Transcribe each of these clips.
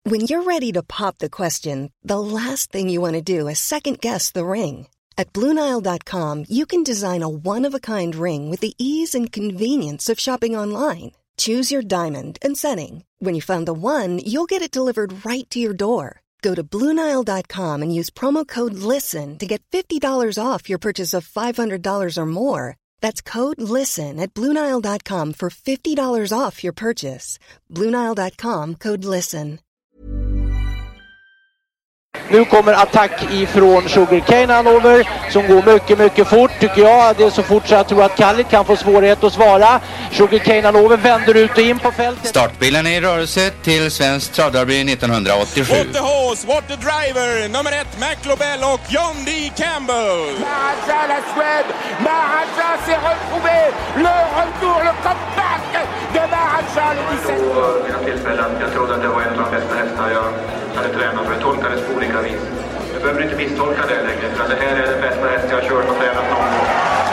When you're ready to pop the question, the last thing you want to do is second-guess the ring. At BlueNile.com, you can design a one-of-a-kind ring with the ease and convenience of shopping online. Choose your diamond and setting. When you find the one, you'll get it delivered right to your door. Go to BlueNile.com and use promo code LISTEN to get $50 off your purchase of $500 or more. That's code LISTEN at BlueNile.com for $50 off your purchase. BlueNile.com, code LISTEN. Nu kommer attack ifrån Sugarcane Hanover som går mycket, mycket fort tycker jag. Det är så fort så jag tror att Kallit kan få svårighet att svara. Sugarcane Hanover vänder ut och in på fältet. Startbilen är i rörelse till Svensk Travderby 1987. What the horse, what the driver, nummer 1 McLobel och John D. Campbell. Maharaja la Suède, Maharaja s'est retrouvé, le retour, le comeback de Maharaja le 17. Jag trodde att det var en av de bästa hästar jag hade tränat, för det tolkades på olika vis. Jag behöver inte misstolka det längre, för det här är den bästa häst jag har kört och tränat någon gång.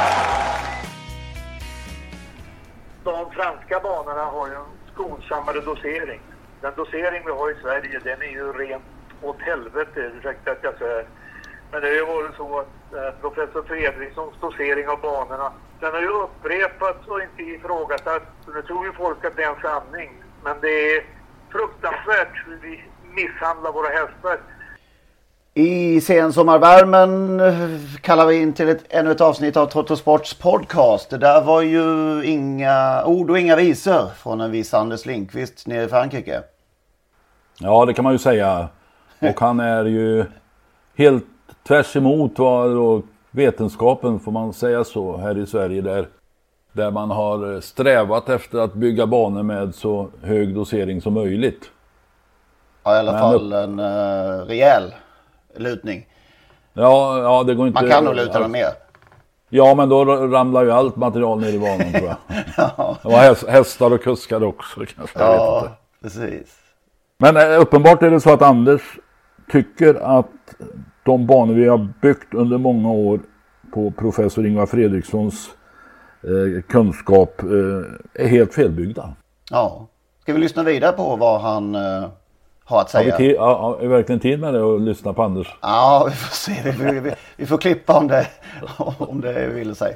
De franska banorna har ju en skonsammare dosering. Den dosering vi har i Sverige, den är ju rent åt helvete, ursäkta att jag säger. Men det har ju varit så att professor Fredrikssons dosering av banorna, den har ju upprepats och inte ifrågasatt. Så nu tror ju folk att det är en sanning. Men det är fruktansvärt hur vi misshandlar våra hästar. I sensommarvärmen kallar vi in till ännu ett avsnitt av Trottosports podcast. Det där var ju inga ord och inga visor från en viss Anders Lindqvist nere i Frankrike. Ja, det kan man ju säga. Och han är ju helt tvärs emot vad vetenskapen, får man säga så, här i Sverige där man har strävat efter att bygga banor med så hög dosering som möjligt. Ja, i alla fall en rejäl lutning. Ja, det går inte. Man kan nog luta dem mer. Ja, men då ramlar ju allt material ner i banan tror jag. Ja. Det var hästar och kuskar också kanske. Ja, precis. Men uppenbart är det så att Anders tycker att de banor vi har byggt under många år på professor Ingvar Fredrikssons kunskap är helt felbyggda. Ja. Ska vi lyssna vidare på vad han har att säga? Har vi verkligen tid med det och lyssna på Anders? Ja, vi får se. Vi får klippa om det vill sig.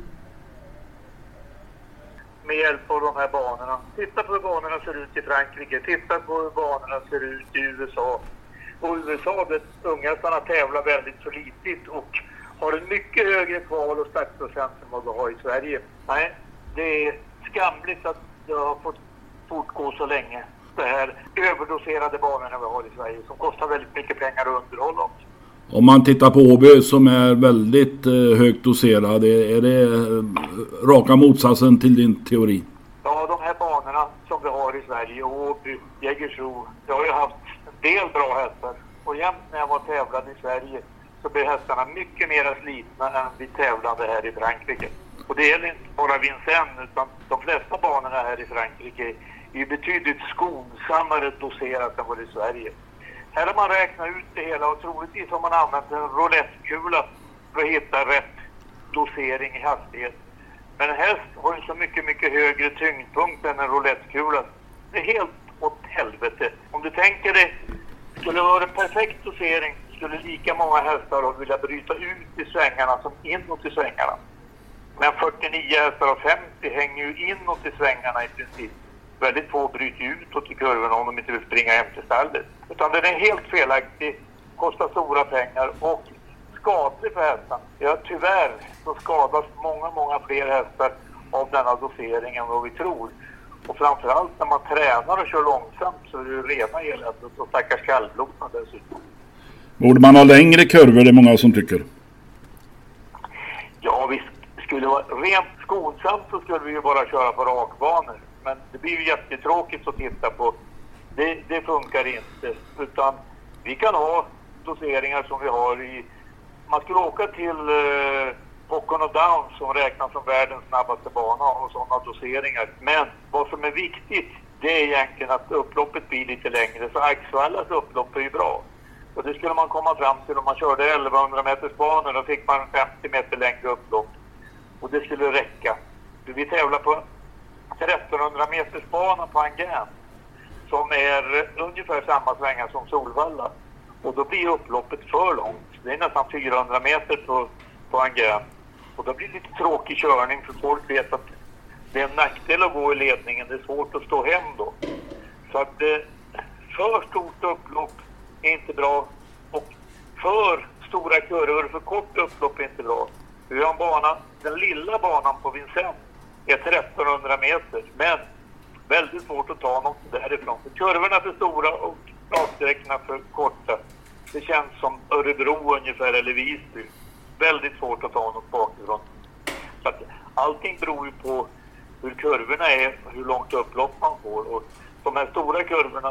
Med hjälp av de här banorna. Titta på hur banorna ser ut i Frankrike. Titta på hur banorna ser ut i USA. Och USA, där unghästarna tävlar väldigt flitigt och har en mycket högre kval- och startprocent än vad vi har i Sverige. Nej, det är skamligt att det har fått fortgå så länge. Det här överdoserade banorna vi har i Sverige som kostar väldigt mycket pengar att underhålla också. Om man tittar på Åby som är väldigt högt doserad, är det raka motsatsen till din teori? Ja, de här banorna som vi har i Sverige, Åby, Jägersro, jag har ju haft en del bra hästar. Och jämt när jag var tävlad i Sverige så blir hästarna mycket mer slitna än vi tävlade här i Frankrike. Och det gäller inte bara Vincennes, utan de flesta banorna här i Frankrike är betydligt skonsammare doserat än vad det är i Sverige. Här har man räknat ut det hela och troligtvis har man använt en roulettekula för att hitta rätt dosering i hastighet. Men en häst har ju så mycket, mycket högre tyngdpunkt än en roulettekula. Det är helt åt helvete. Om du tänker dig, skulle det vara en perfekt dosering skulle lika många hästar vilja bryta ut i svängarna som inåt i svängarna. Men 49 hästar och 50 hänger ju inåt i svängarna i princip. Väldigt få bryter utåt i kurvorna om de inte vill springa hem till stallet. Utan den är helt felaktig, kostar stora pengar och skadlig för hästarna. Ja, tyvärr så skadas många fler hästar av denna dosering än vad vi tror. Och framförallt när man tränar och kör långsamt så är det ju rena eländet och stackars kallblodarna dessutom. Borde man ha längre kurvor, det är många som tycker. Ja, vi skulle vara rent skonsamt så skulle vi ju bara köra på rakbanor. Men det blir ju jättetråkigt att titta på. Det funkar inte. Utan vi kan ha doseringar som vi har i... Man skulle åka till Pocono Downs som räknas som världens snabbaste bana och sådana doseringar. Men vad som är viktigt det är egentligen att upploppet blir lite längre. Så Axvallas upplopp är ju bra. Och det skulle man komma fram till om man körde 1100 meters banor. Då fick man 50 meter längre upplopp. Och det skulle räcka. Vi tävlar på 1300 meters bana på Angern. som är ungefär samma svängar som Solvalla. Och då blir upploppet för långt. Det är nästan 400 meter på en gren. Och då blir det lite tråkig körning, för folk vet att det är en nackdel att gå i ledningen. Det är svårt att stå hem då. Så att för stort upplopp är inte bra. Och för stora kurvor, för kort upplopp är inte bra. Vi har en bana, den lilla banan på Vincennes är 1300 meter. Men väldigt svårt att ta något därifrån. För kurvorna är för stora och raksträckorna för korta. Det känns som Örebro ungefär, eller Visby. Väldigt svårt att ta något bakifrån. Så att allting beror ju på hur kurvorna är, hur långt upplopp man får. Och de här stora kurvorna,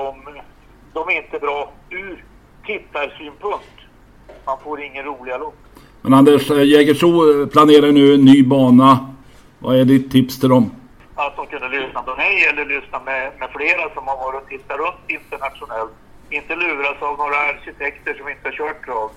de är inte bra ur tittarsynpunkt. Man får ingen roliga lopp. Men Anders, Jägersro planerar nu en ny bana. Vad är ditt tips till dem? Att de kunde lyssna på mig eller lyssna med flera som har varit och tittat runt internationellt. Inte luras av några arkitekter som inte har kört trav.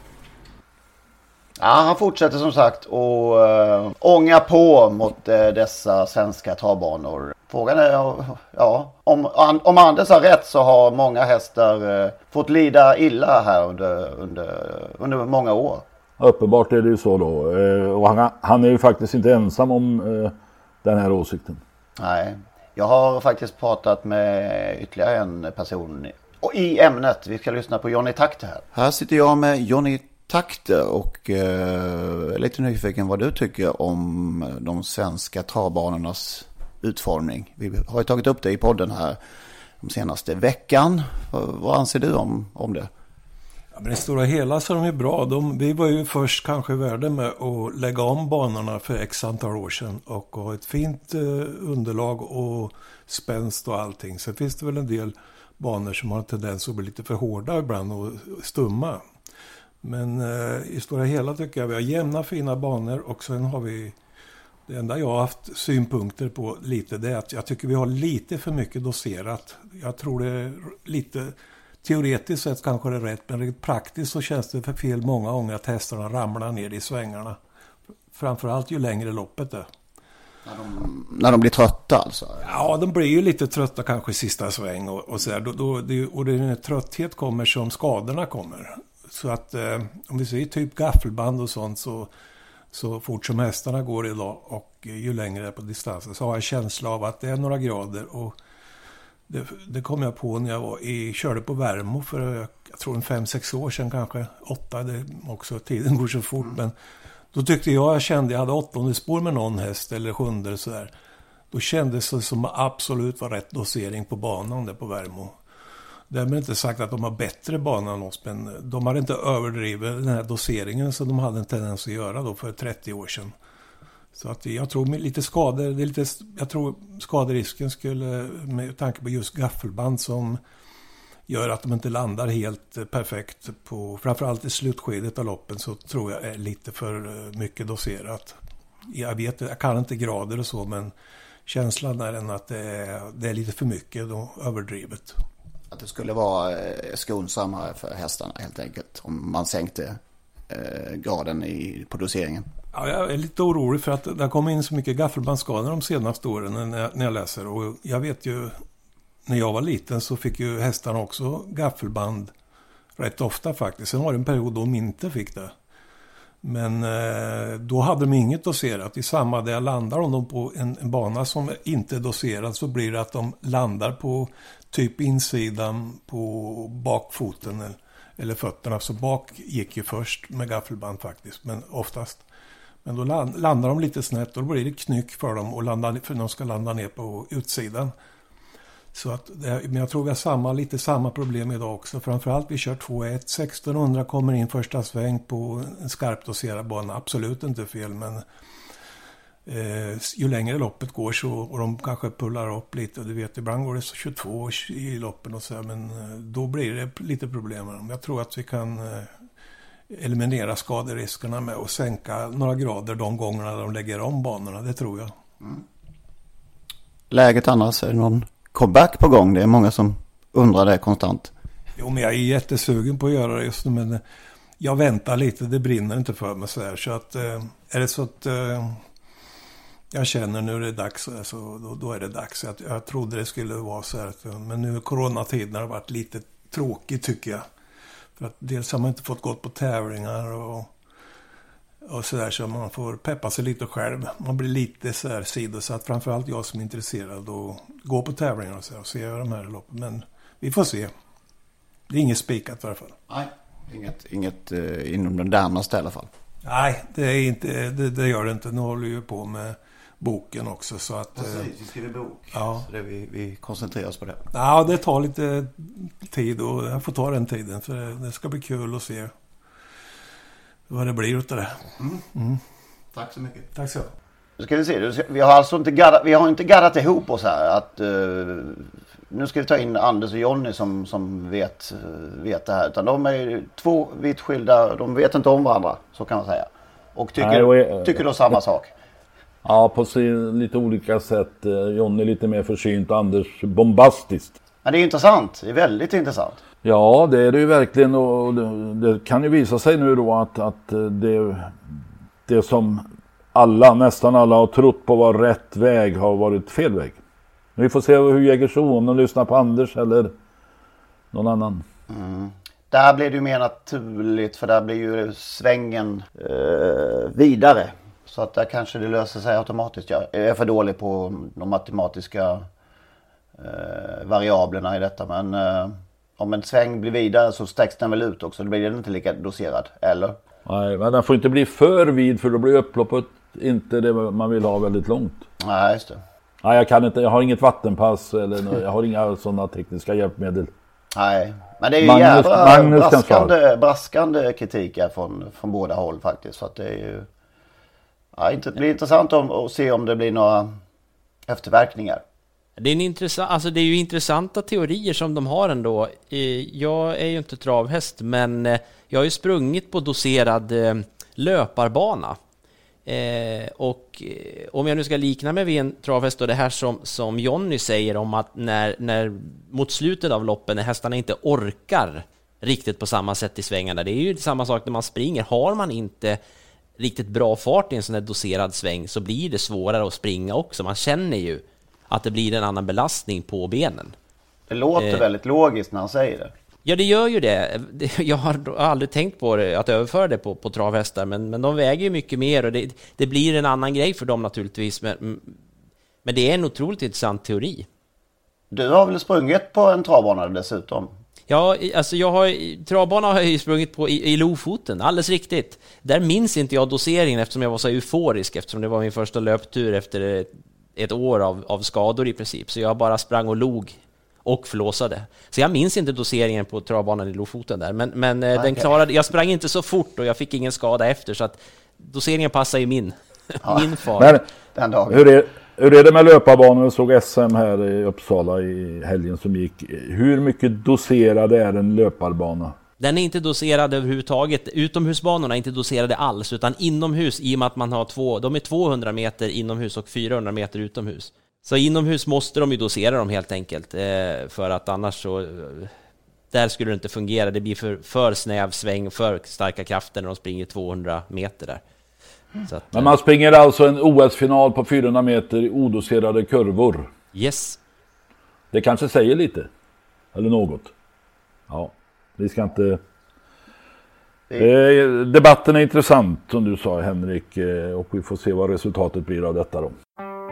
Ja, han fortsätter som sagt och ånga på mot dessa svenska travbanor. Frågan är, ja, om Anders har rätt så har många hästar fått lida illa här under många år. Uppenbart är det ju så då. Och han är ju faktiskt inte ensam om den här åsikten. Nej, jag har faktiskt pratat med ytterligare en person i ämnet. Vi ska lyssna på Johnny Takter här. Här sitter jag med Johnny Takter och är lite nyfiken vad du tycker om de svenska travbanornas utformning. Vi har ju tagit upp det i podden här de senaste veckan. Vad anser du om det? Ja, men i stora hela så är de ju bra. Vi var ju först kanske värde med att lägga om banorna för x antal år sedan och ha ett fint underlag och spänst och allting. Sen finns det väl en del banor som har en tendens att bli lite för hårda ibland och stumma. Men i stora hela tycker jag vi har jämna fina banor och sen har vi, det enda jag har haft synpunkter på lite, det är att jag tycker vi har lite för mycket doserat. Jag tror det är lite, teoretiskt sett kanske det är rätt, men rent praktiskt så känns det för fel många gånger att hästarna ramlar ner i svängarna. Framförallt ju längre loppet är. När de blir trötta alltså? Ja, de blir ju lite trötta kanske i sista sväng och så där. Och den trötthet kommer som skadorna kommer. Så att om vi ser typ gaffelband och sånt så fort som hästarna går idag och ju längre är på distansen så har jag känsla av att det är några grader och det kom jag på när jag körde på Värmo för jag tror 5-6 år sedan kanske 8, det också tiden går så fort men då tyckte jag kände jag hade 8:e spår med någon häst eller 7:e så där. Då kändes det som absolut var rätt dosering på banan där på Värmo. Därmed inte sagt att de har bättre bana än oss, men de har inte överdrivit den här doseringen som de hade en tendens att göra då för 30 år sedan. Så att jag tror med lite skador, jag tror skaderisken skulle med tanke på just gaffelband som gör att de inte landar helt perfekt på, framförallt i slutskedet av loppen så tror jag är lite för mycket doserat. Jag kan inte grader och så, men känslan är den att det är lite för mycket då, överdrivet. Att det skulle vara skonsammare för hästarna helt enkelt om man sänkte graden på doseringen. Ja, jag är lite orolig för att det har kommit in så mycket gaffelbandskador de senaste åren när jag läser. Och jag vet ju, när jag var liten så fick ju hästarna också gaffelband rätt ofta faktiskt. Sen var det en period då de inte fick det. Men då hade de inget doserat. I samma där jag landar om de på en bana som inte är doserad så blir det att de landar på typ insidan på bakfoten eller fötterna. Så bak gick ju först med gaffelband faktiskt, men oftast. Men då landar de lite snett och då blir det knyck för dem och för de ska landa ner på utsidan. Så att, men jag tror vi har lite samma problem idag också. Framförallt vi kör 2-1. 1600 kommer in första sväng på en skarpt doserad bana. Absolut inte fel, men ju längre loppet går så, och de kanske pullar upp lite. Du vet, ibland går det så 22 i loppen och så här, men då blir det lite problem med dem. Jag tror att vi kan eliminera skaderiskerna med att sänka några grader de gångerna de lägger om banorna. Det tror jag. Mm. Läget annars, är det någon comeback på gång? Det är många som undrar det konstant. Jo, men jag är jättesugen på att göra det just nu, men jag väntar lite, det brinner inte för mig så här. Så att är det så att jag känner nu är det dags, alltså, då är det dags. Jag trodde det skulle vara så här, men nu coronatiden har varit lite tråkigt tycker jag. För att dels har man inte fått gått på tävlingar och sådär, så man får peppa sig lite själv. Man blir lite så här sidosatt, framförallt jag som är intresserad och gå på tävlingar och, så här, och se de här loppen. Men vi får se. Det är inget spikat i alla fall. Nej, inget inom den närmaste i alla fall. Nej, det är inte, det gör det inte. Nu håller vi ju på med boken också. Så att, precis, vi skriver bok. Ja. Så det vi koncentrerar oss på det. Ja, det tar lite tid och jag får ta den tiden. För det ska bli kul att se vad det blir utav det. Tack så mycket. Tack så. Nu ska vi se, vi har alltså inte gaddat ihop oss här. Att, nu ska vi ta in Anders och Jonny som vet det här. Utan de är två vitt skilda, de vet inte om varandra, så kan man säga. Och tycker då samma sak. Ja, på lite olika sätt. Jonny lite mer försynt, Anders bombastiskt. Men det är intressant, det är väldigt intressant. Ja, det är det ju verkligen, och det kan ju visa sig nu då att det som nästan alla har trott på var rätt väg har varit fel väg. Vi får se hur Jägersro, om de lyssnar på Anders eller någon annan. Där blir det ju mer naturligt, för där blir ju svängen vidare. Så att där kanske det löser sig automatiskt. Jag är för dålig på de matematiska variablerna i detta. Men om en sväng blir vidare så sträcks den väl ut också. Då blir den inte lika doserad, eller? Nej, men den får inte bli för vid, för då blir upploppet inte det man vill ha väldigt långt. Nej, just det. Nej, jag har inget vattenpass eller jag har inga sådana tekniska hjälpmedel. Nej, men det är ju braskande kritik här från båda håll faktiskt. Så att det är ju det blir intressant att se om det blir några efterverkningar. Det är ju intressanta teorier som de har ändå. Jag är ju inte travhäst, men jag har ju sprungit på doserad löparbana. Och om jag nu ska likna mig vid en travhäst, och det här som Jonny säger om att när mot slutet av loppen när hästarna inte orkar riktigt på samma sätt i svängarna, det är ju samma sak när man springer. Har man inte riktigt bra fart i en sån här doserad sväng så blir det svårare att springa också. Man känner ju att det blir en annan belastning på benen. Det låter väldigt logiskt när han säger det. Ja, det gör ju det. Jag har aldrig tänkt på det, att överföra det på travhästar, men de väger ju mycket mer och det blir en annan grej för dem naturligtvis. Men det är en otroligt intressant teori. Du har väl sprungit på en travbana dessutom? Ja, alltså travbana har jag ju sprungit på i Lofoten, alldeles riktigt. Där minns inte jag doseringen eftersom jag var så euforisk, eftersom det var min första löptur efter ett år av skador i princip. Så jag bara sprang och log och flåsade. Så jag minns inte doseringen på travbanan i Lofoten där. Men den klarade, jag sprang inte så fort och jag fick ingen skada efter, så att doseringen passar ju min far. Men, den dagen. Hur är det med löparbanan? Jag såg SM här i Uppsala i helgen som gick. Hur mycket doserad är en löparbana? Den är inte doserad överhuvudtaget. Utomhusbanorna är inte doserade alls, utan inomhus, i och med att man har de är 200 meter inomhus och 400 meter utomhus. Så inomhus måste de ju dosera dem helt enkelt, för att annars så där skulle det inte fungera. Det blir för snäv sväng, för starka krafter när de springer 200 meter där. Så att, men man springer alltså en OS-final på 400 meter i odoserade kurvor. Yes. Det kanske säger lite. Eller något. Ja, vi ska inte... Debatten är intressant som du sa, Henrik. Och vi får se vad resultatet blir av detta då.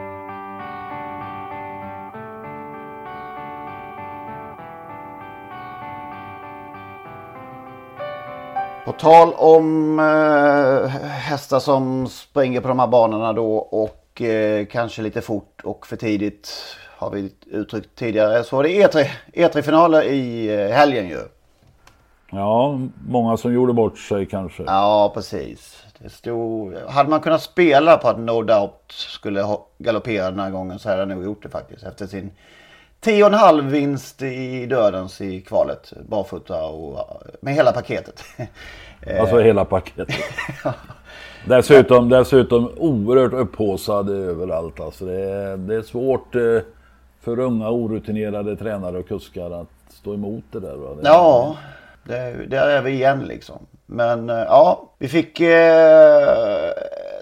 På tal om hästar som springer på de här banorna då och kanske lite fort och för tidigt, har vi uttryckt tidigare, så var det E3-finaler i helgen ju. Ja, många som gjorde bort sig kanske. Ja, precis. Hade man kunnat spela på att No Doubt skulle galoppera den här gången, så hade jag nog gjort det faktiskt. Efter sin 10,5 vinst i dödens i kvalet, barfota och med hela paketet. Alltså hela paketet. Ja. Dessutom oerhört upphåsad överallt. Alltså det är svårt för unga orutinerade tränare och kuskar att stå emot det där. Va? Ja, där är vi igen liksom. Men ja, vi fick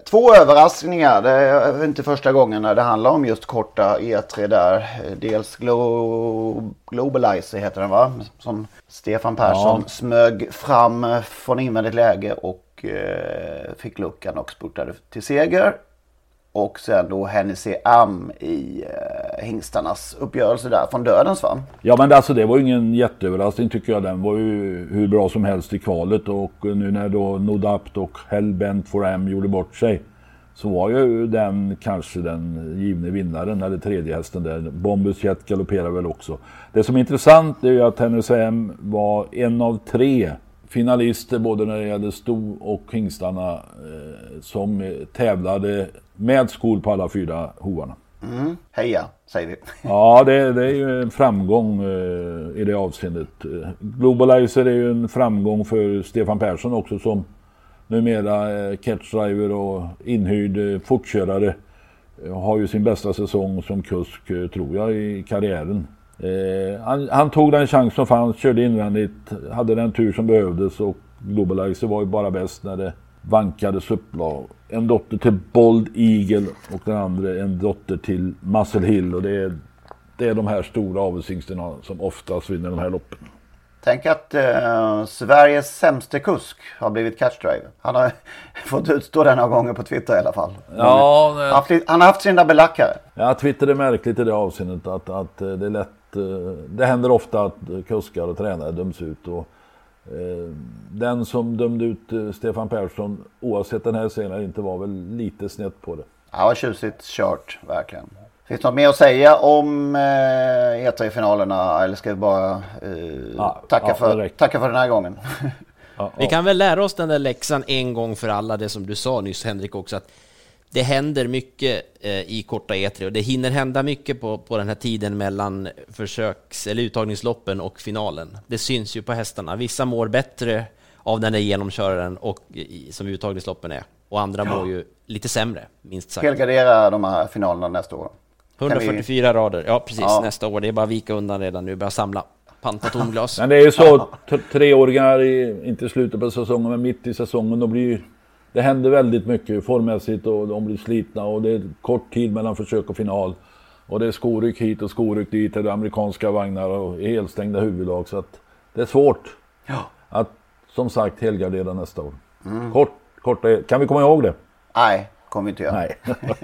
2 överraskningar. Det är inte första gången när det handlar om just korta E3 där. Dels Globalizer heter den, va? Som Stefan Persson smög fram från invändigt läge och fick luckan och spurtade till seger. Och sen då Hennessy Am i hingstarnas uppgörelse där från dödens, va? Ja, men alltså det var ju ingen jätteöverraskning tycker jag. Den var ju hur bra som helst i kvalet. Och nu när då Nodapt och Hellbent for Am gjorde bort sig, så var ju den kanske den givne vinnaren, eller tredje hästen där. Bombus Jet galopperar väl också. Det som är intressant är ju att Hennessy Am var en av 3 finalister både när det gäller sto och hingstarna som tävlade med skor på alla 4 hovarna. Heja, säger vi. Ja, det är ju en framgång i det avseendet. Globalizer är ju en framgång för Stefan Persson också, som numera catchdriver och inhyrd fortkörare. Har ju sin bästa säsong som kusk, tror jag, i karriären. Han tog den chans som fanns, körde invändigt, hade den tur som behövdes, och Globalizer var ju bara bäst när det vankades upplag. En dotter till Bold Eagle och den andra en dotter till Muscle Hill, och det är de här stora avelshingsterna som oftast vinner de här loppen. Tänk att Sveriges sämste kusk har blivit catchdriver. Han har fått utstå den några gånger på Twitter i alla fall. Ja, han har haft sina belackare. Ja, Twitter är märkligt i det avseendet att det är lätt. Det händer ofta att kuskar och tränare döms ut, och den som dömde ut Stefan Persson, oavsett den här scenen, inte var väl lite snett på det. Ja, tjusigt kört, verkligen. Finns det något mer att säga om E3-finalerna, eller ska vi bara tacka för den här gången? Vi kan väl lära oss den där läxan en gång för alla, det som du sa nyss, Henrik, också, att det händer mycket i korta E3, och det hinner hända mycket på den här tiden mellan eller uttagningsloppen och finalen. Det syns ju på hästarna. Vissa mår bättre av den där genomköraren och som uttagningsloppen är, och andra mår ju lite sämre, minst sagt. Helgardera de här finalerna nästa år. 144 rader, ja precis, nästa år. Det är bara att vika undan redan nu, börja samla panta tomglas. Men det är ju så, 3-åringar inte slutet på säsongen, men mitt i säsongen, det händer väldigt mycket formmässigt, och de blir slitna, och det är kort tid mellan försök och final, och det är skoryck hit och skoryck dit, det är amerikanska vagnar och helstängda huvudlag, så att det är svårt att, som sagt, helgardera nästa år. Kort, kan vi komma ihåg det? Nej, kommer vi inte göra. Nej.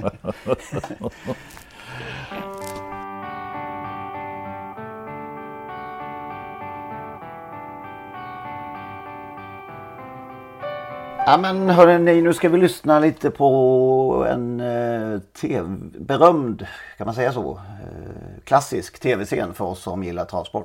Ja, men hörrni, nu ska vi lyssna lite på en berömd, kan man säga så, klassisk tv-scen för oss som gillar travsport.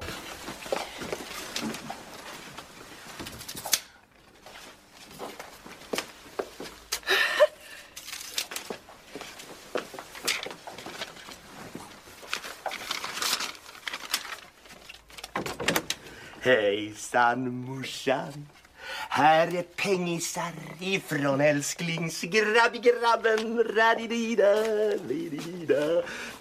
Hejsan morsan, här är pengisar ifrån älsklingsgrabben. Radidida, lidida,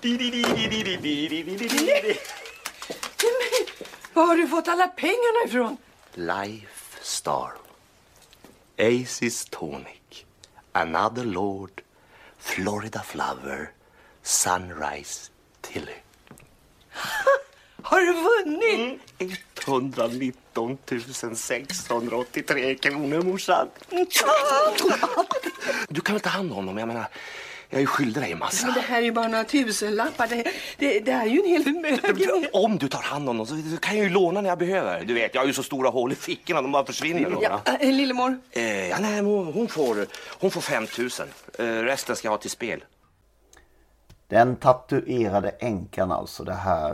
var har du fått alla pengarna ifrån? Life Star, Aces Tonic, Another Lord, Florida Flower, Sunrise Tilly. Har du vunnit? 119 683 kronor, morsan. Du kan väl ta hand om honom, jag menar, jag är ju skyldig dig en massa. Men det här är ju bara några tusenlappar, det är ju en hel förmögenhet. Om du tar hand om honom så kan jag ju låna när jag behöver. Du vet, jag har ju så stora hål i fickorna, de bara försvinner. Ja, lillemor? Nej, hon får 5 000. Resten ska jag ha till spel. Den tatuerade änkan, alltså det här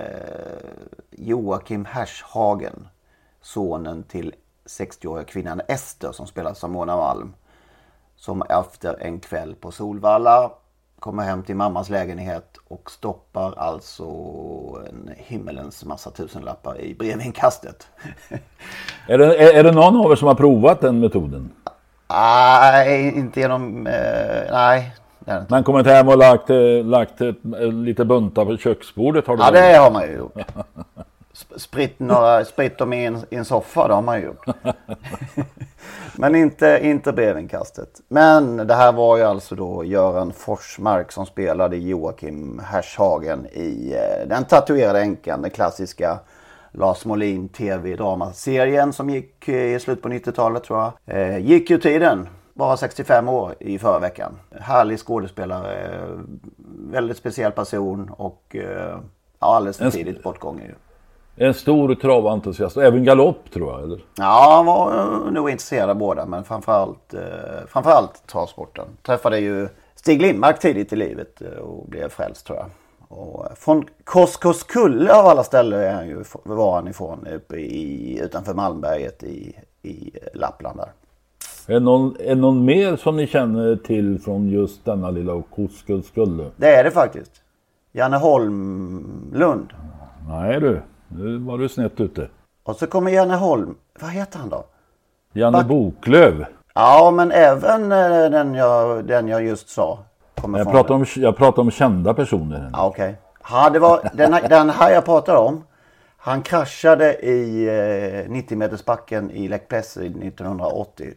Joakim Hershagen, sonen till 60-åriga kvinnan Ester som spelas av Mona Malm, som efter en kväll på Solvalla kommer hem till mammas lägenhet och stoppar alltså en himmelens massa tusenlappar i brevinkastet. Är det någon av er som har provat den metoden? Nej, inte genom... nej. Man kommer inte hem och lagt lite buntar på köksbordet, har du? Ja, det har man ju gjort. spritt dem i en soffa, det har man ju gjort. Men inte brevinkastet. Men det här var ju alltså då Göran Forsmark som spelade Joakim Hershagen i den tatuerade änkan, den klassiska Lars Molin tv-dramaserien som gick i slut på 90-talet tror jag. Gick ju tiden, bara 65 år i förra veckan. Härlig skådespelare, väldigt speciell person och alldeles för tidigt bortgången ju. En stor traventusiast, även galopp tror jag, eller? Ja, han var nog intresserad av båda, men framförallt travsporten. Träffade ju Stig Lindmark tidigt i livet och blev frälst tror jag. Och från Koskulle av alla ställen var han ifrån, uppe utanför Malmberget i Lappland där. Är någon mer som ni känner till från just denna lilla Koskulle? Det är det faktiskt. Janne Holmlund. Nej du. Nu var du snett ute. Och så kommer Janne Holm. Vad heter han då? Janne Boklöv. Ja, men även den jag just sa. Jag pratar om kända personer. Ja, okej. Ja, det var den här jag pratade om. Han kraschade i 90-metersbacken i Lake Placid 1980.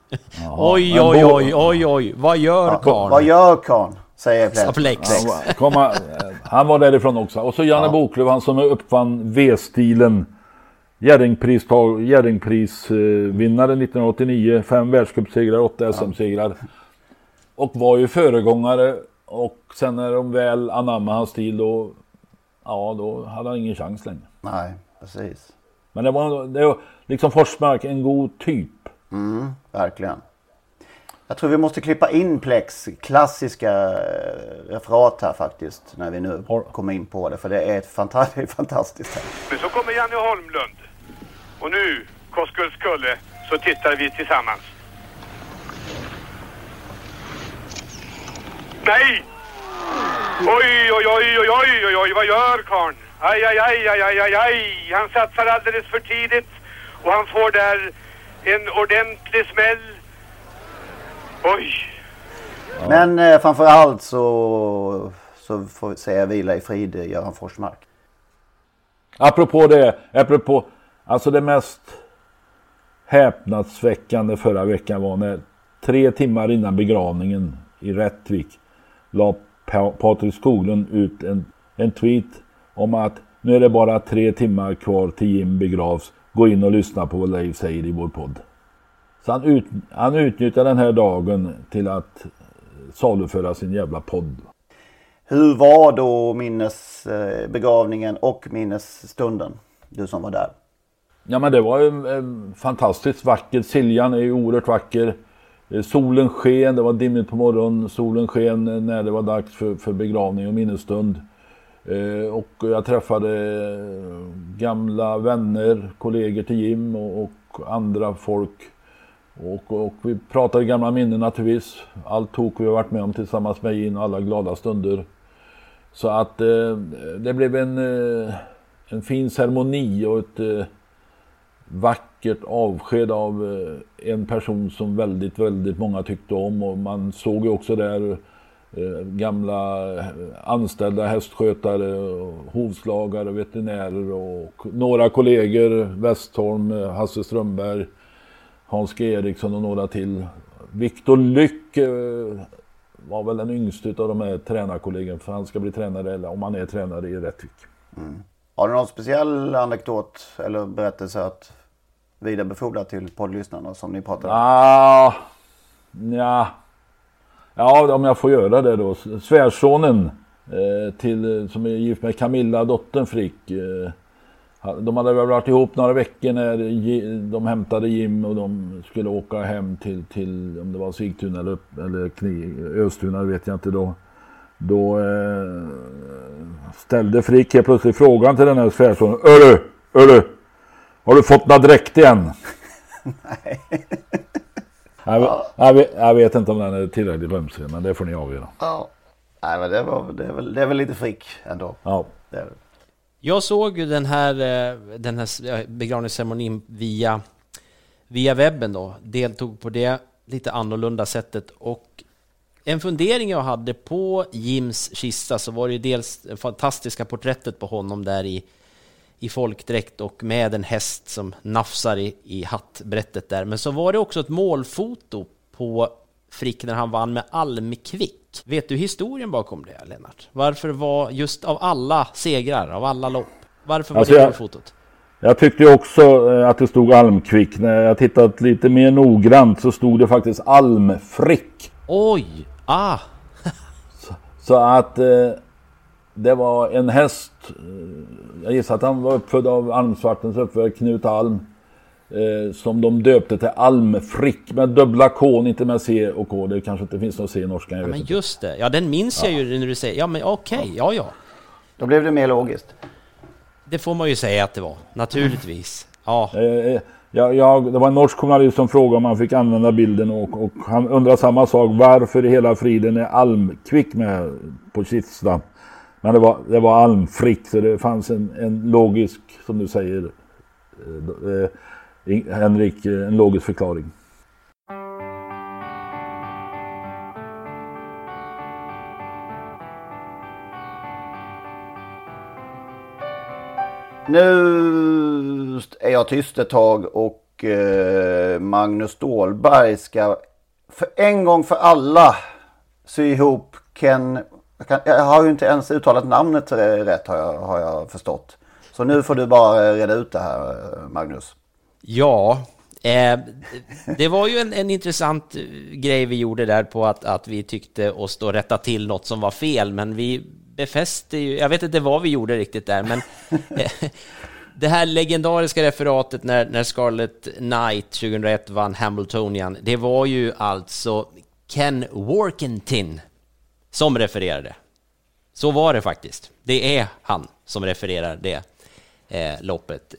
Oj. Vad gör karn? Vad gör karn? Säger Plex. Han var därifrån också. Och så Janne Boklöv, han som uppfann V-stilen. Jerringprisvinnare 1989. 5 världscupsegrar, 8 SM-segrar. Och var ju föregångare. Och sen när de väl anammade hans stil då hade han ingen chans längre. Nej, precis. Men det var liksom Forsmark, en god typ. Verkligen. Jag tror vi måste klippa in Plex klassiska referat här faktiskt när vi nu kommer in på det, för det är fantastiskt här. Men så kommer Janne Holmlund och nu Koskulle så tittar vi tillsammans. Nej! Oj, vad gör karln? Aj. Han satsar alldeles för tidigt och han får där en ordentlig smäll. Oj. Men framförallt så får vi säga vila i frid Göran Forsmark. Apropå alltså det mest häpnadsväckande förra veckan var när 3 timmar innan begravningen i Rättvik la Patrik Skoglund ut en tweet om att nu är det bara 3 timmar kvar till Jim begravs. Gå in och lyssna på vad Leif säger i vår podd. Så han utnyttjar den här dagen till att saluföra sin jävla podd. Hur var då begravningen och minnesstunden? Du som var där. Ja, men det var ju fantastiskt vackert. Siljan är ju oerhört vacker. Solen sken, det var dimmigt på morgonen. Solen sken när det var dags för begravning och minnesstund. Och jag träffade gamla vänner, kollegor till Jim och andra folk. Och vi pratade gamla minnen naturligtvis. Allt tog vi har varit med om tillsammans med Jim, alla glada stunder. Så att det blev en fin ceremoni och ett vackert avsked av en person som väldigt, väldigt många tyckte om. Och man såg ju också där gamla anställda hästskötare, hovslagare, veterinärer och några kollegor, Westholm, Hasse Strömberg, Hans G. Eriksson och några till. Viktor Lyck var väl den yngste av de här tränarkollegorna, för han ska bli tränare, eller om han är tränare i Rättvik. Har du någon speciell anekdot eller berättelse att vidarebefordra till poddlyssnarna som ni pratar om? Ja, om jag får göra det då. Svärsonen som är gift med Camilla, dottern Frick. De hade väl varit ihop några veckor när de hämtade Jim och de skulle åka hem till om det var Sigtuna eller Östuna, vet jag inte då. Då ställde Frick helt plötsligt frågan till den här svärsonen. Öru, har du fått några dräkt igen? Nej. Jag vet inte om den är tillräckligt lömsig, men det får ni avgöra. Ja. Nej, men det är väl lite Frick ändå. Ja. Det är det. Jag såg ju den här begravningsceremonin via webben då. Deltog på det lite annorlunda sättet. Och en fundering jag hade på Jims kista, så var det ju dels fantastiska porträttet på honom där i i folkdräkt och med en häst som nafsar i hattbrättet där. Men så var det också ett målfoto på Frick när han vann med Almqvik. Vet du historien bakom det, Lennart? Varför var just av alla segrar, av alla lopp, varför var det målfotot? Jag tyckte också att det stod Almqvik. När jag tittat lite mer noggrant så stod det faktiskt Almfrick. Oj, så att det var en häst. Jag gissar att han var uppfödd av Almsvartens uppfödd Knut Alm. Som de döpte till Almfrick med dubbla K, inte med C och K. Det kanske inte finns något C i norskan. Ja, men just det. Ja, den minns jag ju när du säger. Ja, men okej. Ja. Då blev det mer logiskt. Det får man ju säga att det var. Naturligtvis. Ja. Det var en norsk journalist som frågade om han fick använda bilden och han undrar samma sak. Varför i hela friden är Almqvik med på kistan? Men det var Almfrick, så det fanns en logisk, som du säger, Henrik, en logisk förklaring. Nu är jag tyst ett tag och Magnus Ståhlberg ska för en gång för alla sy ihop Ken. Jag har ju inte ens uttalat namnet rätt har jag förstått. Så nu får du bara reda ut det här, Magnus. Ja, det var ju en intressant grej vi gjorde där på att vi tyckte oss då rätta till något som var fel, men vi befäste ju, jag vet inte vad vi gjorde riktigt där, men det här legendariska referatet när Scarlett Knight 2001 vann Hamiltonian, det var ju alltså Ken Workington som refererade. Så var det faktiskt. Det är han som refererar det loppet.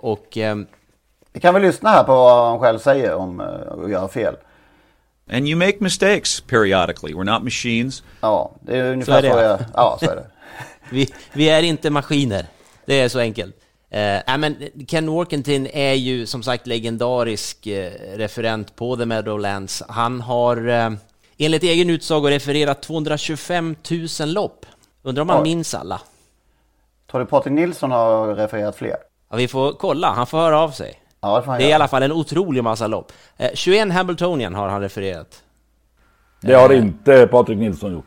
Vi kan väl lyssna här på vad han själv säger om att göra fel. And you make mistakes periodically. We're not machines. Ja, det är ungefär så är det. Vi är inte maskiner. Det är så enkelt. Men Ken Workington är ju som sagt legendarisk referent på The Meadowlands. Han har enligt egen utsago refererat 225 000 lopp. Undrar om man minns alla. Tror du Patrik Nilsson har refererat fler? Ja, vi får kolla. Han får höra av sig. Ja, det är i alla fall en otrolig massa lopp. 21 Hamiltonian har han refererat. Det har inte Patrik Nilsson gjort.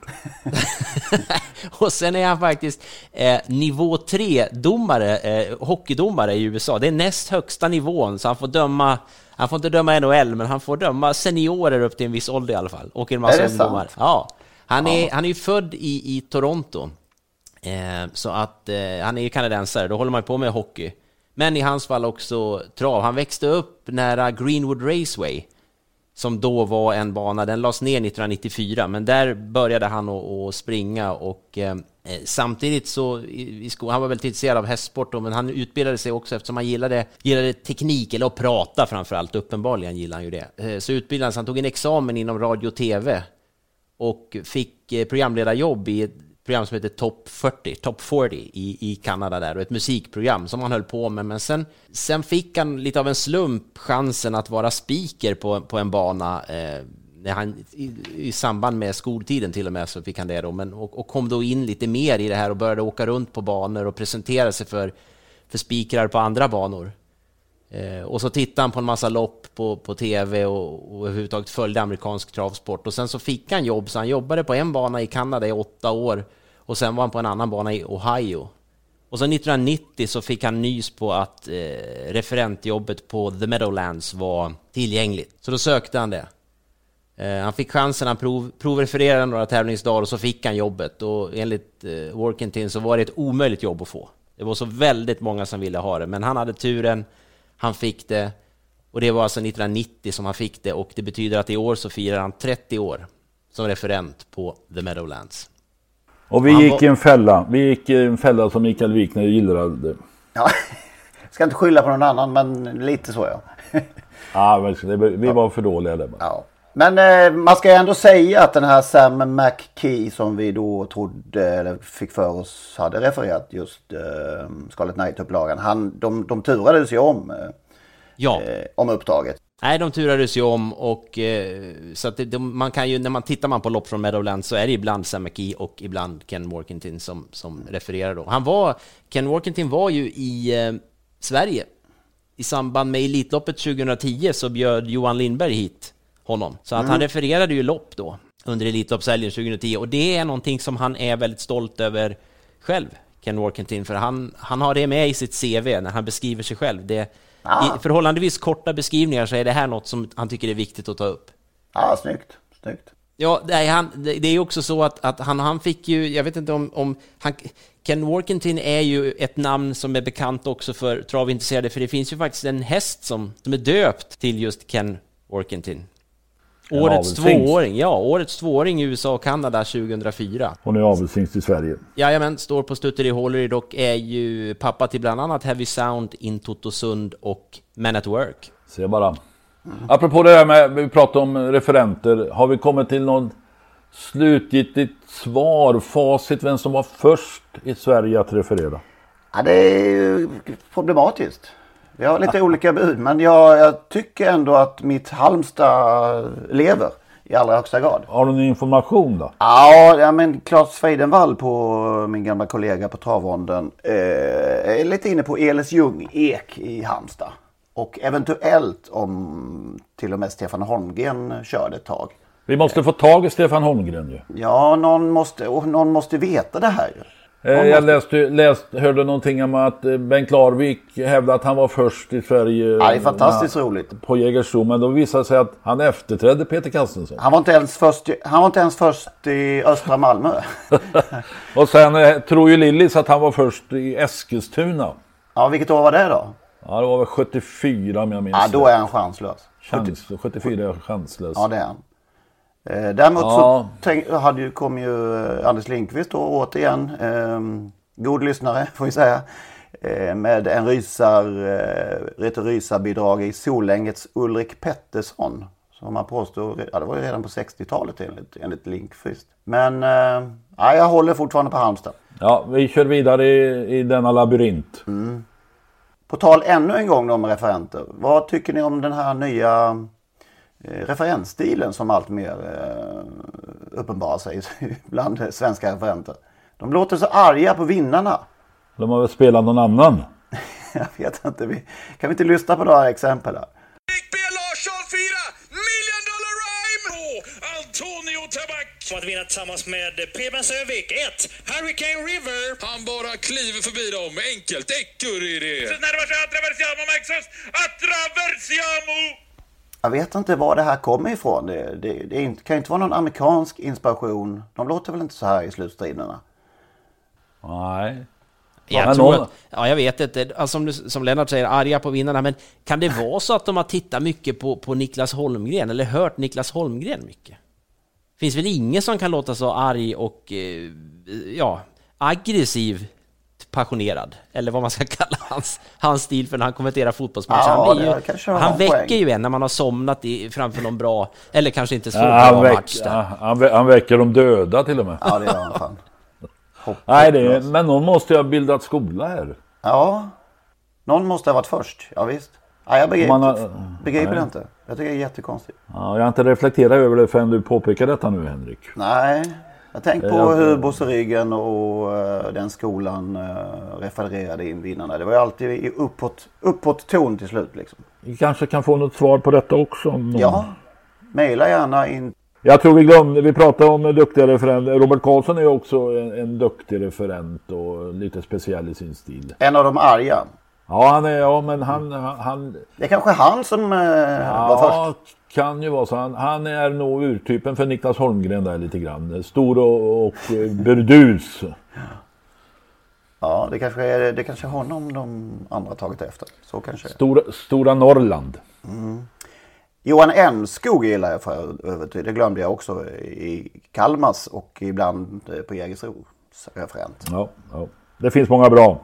Och sen är han faktiskt nivå 3-domare, hockeydomare i USA. Det är näst högsta nivån, så han får inte döma NHL, men han får döma seniorer upp till en viss ålder i alla fall. Och en massa ungdomar. Ja. Han är ju född i Toronto. Så att han är ju kanadensare, då håller man på med hockey. Men i hans fall också trav. Han växte upp nära Greenwood Raceway, som då var en bana, den lades ner 1994, men där började han att springa och samtidigt så han var väldigt intresserad av hästsport då, men han utbildade sig också eftersom han gillade teknik, eller att prata framförallt, uppenbarligen gillade han ju det. Så utbildade han tog en examen inom radio och tv och fick programledarjobb i ett program som heter Top 40 i Kanada där, och ett musikprogram som han höll på med, men sen fick han lite av en slump chansen att vara speaker på en bana när han i samband med skoltiden till och med, så fick han det då, men och kom då in lite mer i det här och började åka runt på banor och presentera sig för speakrar på andra banor. Och så tittade han på en massa lopp på tv och överhuvudtaget följde amerikansk travsport, och sen så fick han jobb, så han jobbade på en bana i Kanada i 8 år och sen var han på en annan bana i Ohio. Och så 1990 så fick han nys på att referentjobbet på The Meadowlands var tillgängligt, så då sökte han det. Han fick chansen, han provrefererade några tävlingsdagar och så fick han jobbet, och enligt Workington så var det ett omöjligt jobb att få. Det var så väldigt många som ville ha det, men han hade turen. Han fick det, och det var alltså 1990 som han fick det, och det betyder att i år så firar han 30 år som referent på The Meadowlands. Och vi gick i en fälla som Mikael Wikner gillade. Ja, ska inte skylla på någon annan, men lite så ja. Vi var för dåliga där. Ja. Men man ska ändå säga att den här Sam McKee som vi då trodde, eller fick för oss, hade refererat just Scarlett Knight-upplagan. De turades ju om uppdraget. Nej, de turades ju om och så att man kan ju, när tittar man på lopp från Meadowlands så är det ibland Sam McKee och ibland Ken Workington som refererar då. Ken Workington var ju i Sverige i samband med Elitloppet 2010, så bjöd Johan Lindberg hit honom. Så att han refererade ju lopp då under Elitloppshelgen 2010, och det är någonting som han är väldigt stolt över själv, Ken Workington, för han har det med i sitt CV när han beskriver sig själv. I förhållandevis korta beskrivningar så är det här något som han tycker är viktigt att ta upp. Ja, snyggt. Ja, det är också så att han fick ju, jag vet inte om Ken Workington är ju ett namn som är bekant också för travintresserade, för det finns ju faktiskt en häst som är döpt till just Ken Workington. Årets tvååring i USA och Kanada 2004. Hon är avelshingst i Sverige. Jajamän, står på Stutteri Hålleryd och är ju pappa till bland annat Heavy Sound, In Totosund och Men at Work. Se bara. Apropå det här med, vi pratar om referenter, har vi kommit till någon slutgiltigt svar, facit, vem som var först i Sverige att referera? Ja, det är ju problematiskt. Vi har lite olika bud, men jag tycker ändå att mitt Halmstad lever i allra högsta grad. Har du någon information då? Ja, men Claes Freidenvall, på min gamla kollega på Travronden, är lite inne på Elis Ljung Ek i Halmstad. Och eventuellt om till och med Stefan Holmgren körde ett tag. Vi måste få tag i Stefan Holmgren ju. Ja, någon måste veta det här ju. Jag hörde någonting om att Bengt Larvik hävdade att han var först i Sverige. Ja, det är fantastiskt roligt. På Jägersro, men då visade sig att han efterträdde Peter Kastensson. Han var inte ens först i östra Malmö. Och sen tror ju Lillis att han var först i Eskilstuna. Ja, vilket år var det då? Ja, det var väl 74 om jag minns. Ja, då är han chanslös. 74 är chanslös. Ja, det är han. Däremot så kom ju Anders Lindqvist då återigen, god lyssnare får vi säga, med en rysarbidrag i Solängets Ulrik Pettersson, som man påstår, det var ju redan på 60-talet enligt Lindqvist. Men jag håller fortfarande på Halmstad. Ja, vi kör vidare i denna labyrint. På tal ännu en gång om referenter, vad tycker ni om den här nya referensstilen som allt mer uppenbarar sig bland svenska referenter? De låter så arga på vinnarna. De har väl spelat någon annan? Jag vet inte. Kan vi inte lyssna på några exempel här? Rick B. Larsson 4 $1 million rhyme. Antonio Tabak som att vinna tillsammans med Preben Sövik. 1 Hurricane River. Han bara kliver förbi dem. Enkelt. Ekur i det. Attraversiamo Maxus. Attraversiamo. Jag vet inte var det här kommer ifrån. Det kan inte vara någon amerikansk inspiration. De låter väl inte så här i slutstriderna? Nej. Jag vet inte. Alltså, som Lennart säger, arga på vinnarna. Men kan det vara så att de har tittat mycket på Niklas Holmgren? Eller hört Niklas Holmgren mycket? Finns väl ingen som kan låta så arg och aggressiv, passionerad, eller vad man ska kalla hans stil för när han kommenterar fotbollsmatcher. Han väcker ju en när man har somnat framför någon bra, eller kanske inte så bra match där. Han väcker de döda till och med. Ja, det gör han fan. Nej, men någon måste ju ha bildat skola här. Ja, någon måste ha varit först, ja visst. Ja, jag begriper det inte. Jag tycker det är jättekonstigt. Ja, jag har inte reflekterat över det förrän du påpekar detta nu, Henrik. Nej, jag tänkte på hur Bosse Ryggen och den skolan refererade in vinnarna. Det var ju alltid i uppåt ton till slut liksom. Vi kanske kan få något svar på detta också. Ja, mejla gärna in. Jag tror vi pratade om duktiga referenter. Robert Karlsson är ju också en duktig referent och lite speciell i sin stil. En av de arga. Ja, men han... Det är kanske han som var först. Ja, kan ju vara så. Han är nog urtypen för Niklas Holmgren där lite grann. Stor och burdus. Ja, det kanske är honom de andra tagit efter. Så kanske. Stora Norrland. Johan Enskog gillar jag för övrigt. Det glömde jag också i Kalmas och ibland på Jägersros referent. Ja. Det finns många bra.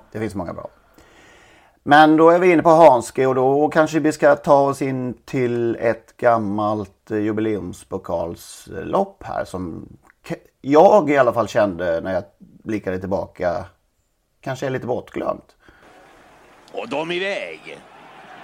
Men då är vi inne på Hanske och då kanske vi ska ta oss in till ett gammalt jubileumspokalslopp här som jag i alla fall kände när jag blickade tillbaka kanske är lite bortglömt. Och de iväg.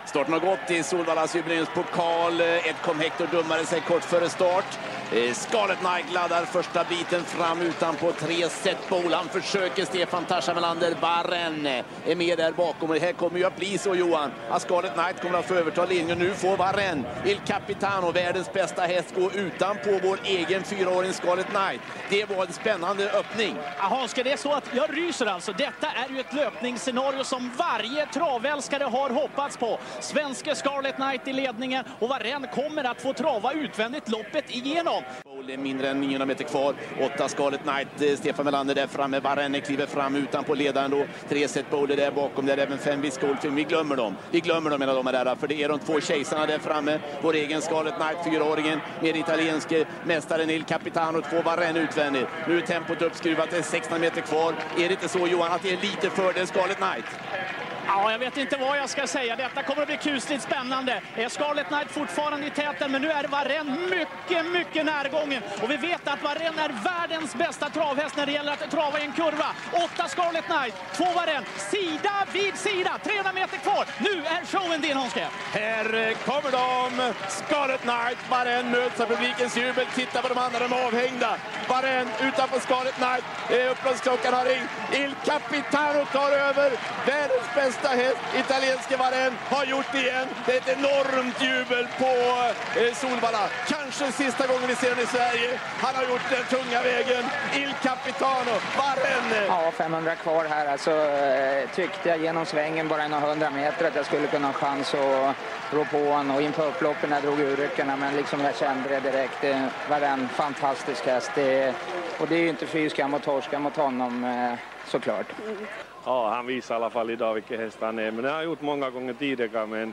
Starten har gått i Solvallas jubileumspokal. Edcom Hector dummade sig kort före start. Scarlet Knight laddar första biten fram utan på 3 set bowl. Han försöker Stefan Tasha Melander. Varenne är med där bakom. Och det här kommer ju att bli så, Johan, att Scarlet Knight kommer att få överta linjen. Nu får Varenne, Il Capitano, världens bästa häst, gå utan på vår egen 4-åring Scarlet Knight. Det var en spännande öppning. Jaha, ska det är så att jag ryser alltså. Detta är ju ett löpningsscenario som varje travälskare har hoppats på. Svenske Scarlet Knight i ledningen och Varenne kommer att få trava utvändigt loppet igenom. Det är mindre än 900 meter kvar. 8 Scarlet Knight, Stefan Melander där framme. Varenne kliver fram utan på ledaren då. 3 set bowler där bakom. Där även 5 Viskolfilm. Vi glömmer dem mina damer och herrar. För det är de 2 kejsarna där framme. Vår egen Scarlet Knight, 4-åringen med italienske mästaren Il Capitano. 2 Varenne utvändigt. Nu är tempot uppskruvat. Det är 16 meter kvar. Är det inte så, Johan, att det är lite fördel Scarlet Knight? Ja, jag vet inte vad jag ska säga. Detta kommer att bli kusligt spännande. Är Scarlet Knight fortfarande i täten, men nu är Varenne mycket närgången. Och vi vet att Varenne är världens bästa travhäst när det gäller att trava i en kurva. 8 Scarlet Knight, 2 Varenne, sida vid sida, 300 meter kvar. Nu är showen din, Honske. Här kommer de. Scarlet Knight, Varenne möts av publikens jubel. Titta på de andra, de avhängda. Varenne utanför Scarlet Knight. Upplåsklockan har ringt. Il Capitano tar över. Världens bästa häst, italienske Varenne, har gjort det igen. Det är ett enormt jubel på Solvalla. Kanske sista gången vi ser den i Sverige. Han har gjort den tunga vägen. Il Capitano, Varenne. Ja, 500 kvar här. Alltså, tyckte jag genom svängen bara några 100 meter att jag skulle kunna ha chans att rå på honom. Och in på upploppen jag drog ur ryckarna, men liksom jag kände det direkt. Varenne, fantastisk häst. Och det är ju inte fy skam och torska mot honom, såklart. Ja, han visar i alla fall idag vilken häst han är. Men det har han gjort många gånger tidigare. Men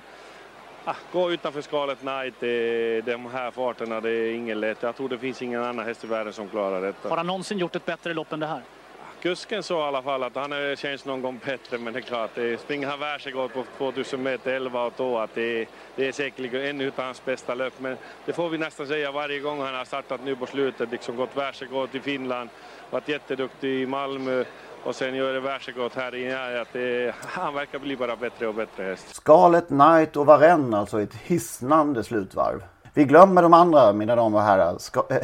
gå utanför Scarlet Knight, de här farterna, det är ingen lätt. Jag tror det finns ingen annan häst i världen som klarar detta. Har han någonsin gjort ett bättre lopp än det här? Kusken sa i alla fall att han känns någon gång bättre, men det är klart, springer han världsrekord på 2000 meter 11 och 2, att det är säkerligen ännu utav hans bästa löp. Men det får vi nästan säga varje gång han har startat nu på slutet, liksom gått världsrekord i Finland, varit jätteduktig i Malmö och sen gör det världsrekord här inne, att han verkar bli bara bättre och bättre häst. Scarlet Knight och Varenne, alltså ett hisnande slutvarv. Vi glömmer de andra, mina damer och herrar.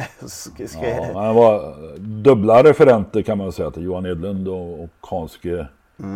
Ja, han var dubbla referenter kan man säga till Johan Edlund och Hanske.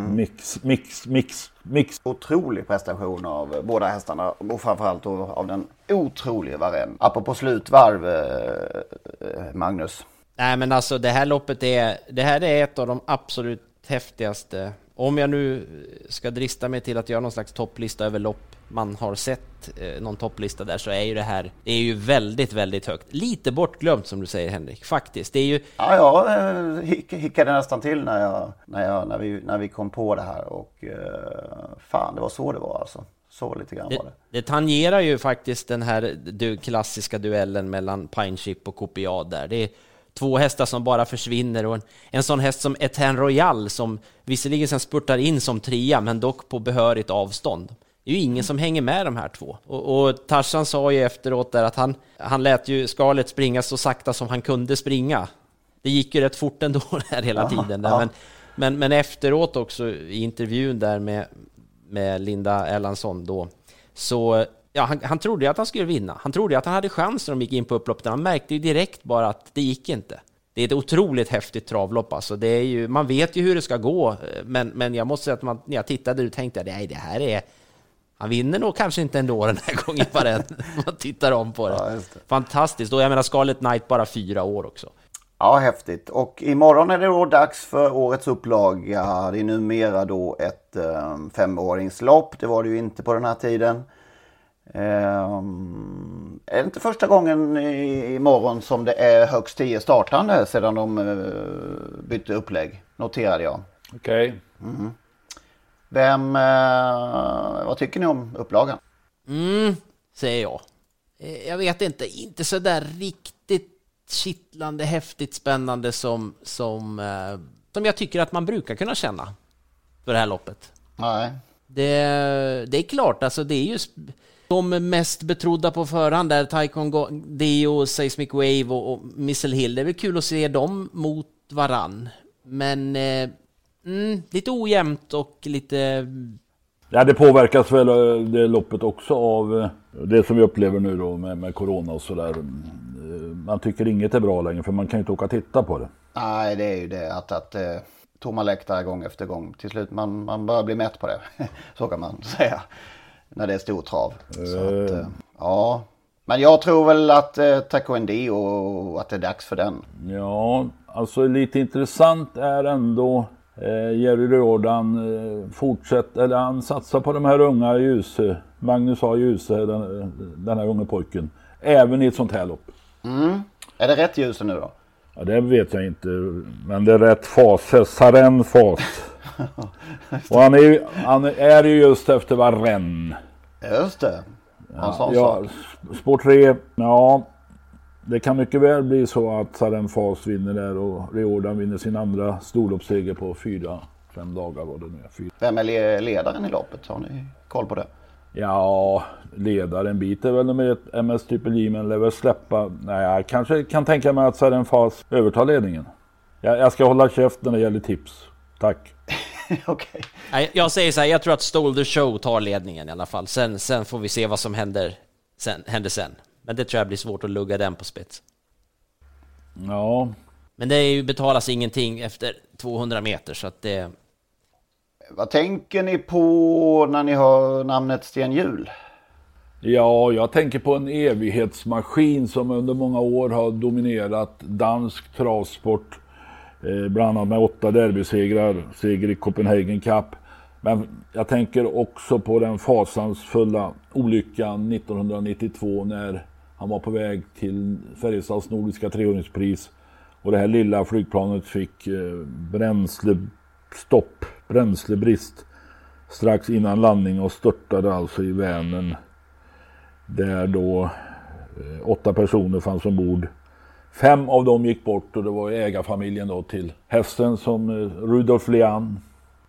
Mix. Otrolig prestation av båda hästarna och framförallt av den otroliga Varenne. Apropå slutvarv, Magnus. Nej, men alltså det här loppet det här är ett av de absolut häftigaste. Om jag nu ska drista mig till att göra någon slags topplista över lopp man har sett, någon topplista där, så är ju det här ju väldigt, väldigt högt. Lite bortglömt som du säger, Henrik, faktiskt. Det är ju... Ja, jag hickade nästan till när vi kom på det här och fan, det var så det var alltså. Så lite grann var det. Det tangerar ju faktiskt den här klassiska duellen mellan Pine Ship och Copiad där. Det är 2 hästar som bara försvinner och en sån häst som Etienne Royal som visserligen sen spurtar in som 3 men dock på behörigt avstånd. Det är ju ingen som hänger med de här 2. Och Tarzan sa ju efteråt där att han lät ju Scarlet springa så sakta som han kunde springa. Det gick ju rätt fort ändå där hela tiden. Där. Men efteråt också i intervjun där med Linda Erlandsson då, så ja, han trodde ju att han skulle vinna. Han trodde att han hade chans när de gick in på upploppet. Han märkte ju direkt bara att det gick inte. Det är ett otroligt häftigt travlopp. Alltså. Det är ju, man vet ju hur det ska gå. Men jag måste säga att när jag tittade och tänkte nej, det här är... Han vinner nog kanske inte ändå den här gången bara man tittar om på det. Ja, just det. Fantastiskt. Och jag menar Scarlet Knight bara 4 år också. Ja, häftigt. Och imorgon är det då dags för årets upplaga. Det är numera då ett 5-åringslopp. Det var det ju inte på den här tiden. Är det inte första gången imorgon som det är högst 10 startande sedan de bytte upplägg? Noterade jag. Okej. Mm. Vad tycker ni om upplagan? Säger jag. Jag vet inte så där riktigt kittlande, häftigt, spännande som jag tycker att man brukar kunna känna för det här loppet. Nej. Det är klart, alltså det är ju de mest betrodda på förhand där, Taikon Deo, Seismic Wave och Missile Hill. Det är väl kul att se dem mot varann. Men lite ojämnt och lite Ja, det påverkas väl det loppet också av det som vi upplever nu då med corona och sådär. Man tycker inget är bra längre för man kan ju inte åka och titta på det. Nej, det är ju det att tomma läktare gång efter gång. Till slut man börjar bli mätt på det. Så kan man säga. När det är stor trav. Så att, ja. Men jag tror väl att Taekwondo och att det är dags för den. Ja, alltså lite intressant är ändå Jerry Riordan han satsar på de här unga Ljuse. Magnus A. Ljuse, den här unga pojken. Även i ett sånt här lopp. Är det rätt Ljuse nu då? Ja, det vet jag inte. Men det är rätt fas. Saren fas. Och han är ju just efter Varenne. Just det. Ja, spår 3. Ja, det kan mycket väl bli så att Saren fas vinner där och Riordan vinner sin andra storloppsseger på 4-5 dagar var det nu. Vem är ledaren i loppet? Har ni koll på det? Ja, ledaren biter väl nummer 1 MS Triple J, men lär väl släppa. Nej, jag kanske kan tänka mig att Saren fas övertar ledningen. Jag ska hålla käft när det gäller tips. Tack. Okej. Jag säger så här, jag tror att Stole the Show tar ledningen i alla fall. Sen får vi se vad som händer sen. Men det tror jag blir svårt att lugga den på spets. Ja. Men det betalas ingenting efter 200 meter så att det... Vad tänker ni på när ni hör namnet Sten Hjul? Ja, jag tänker på en evighetsmaskin som under många år har dominerat dansk travsport. Bland annat med 8 derbysegrar, seger i Copenhagen Cup. Men jag tänker också på den fasansfulla olyckan 1992 när han var på väg till Färjestads nordiska treåringspris. Och det här lilla flygplanet fick bränslebrist strax innan landning och störtade alltså i Vänern. Där då 8 personer fanns ombord. 5 av dem gick bort och det var ägarfamiljen då till hästen som Rudolf Leann,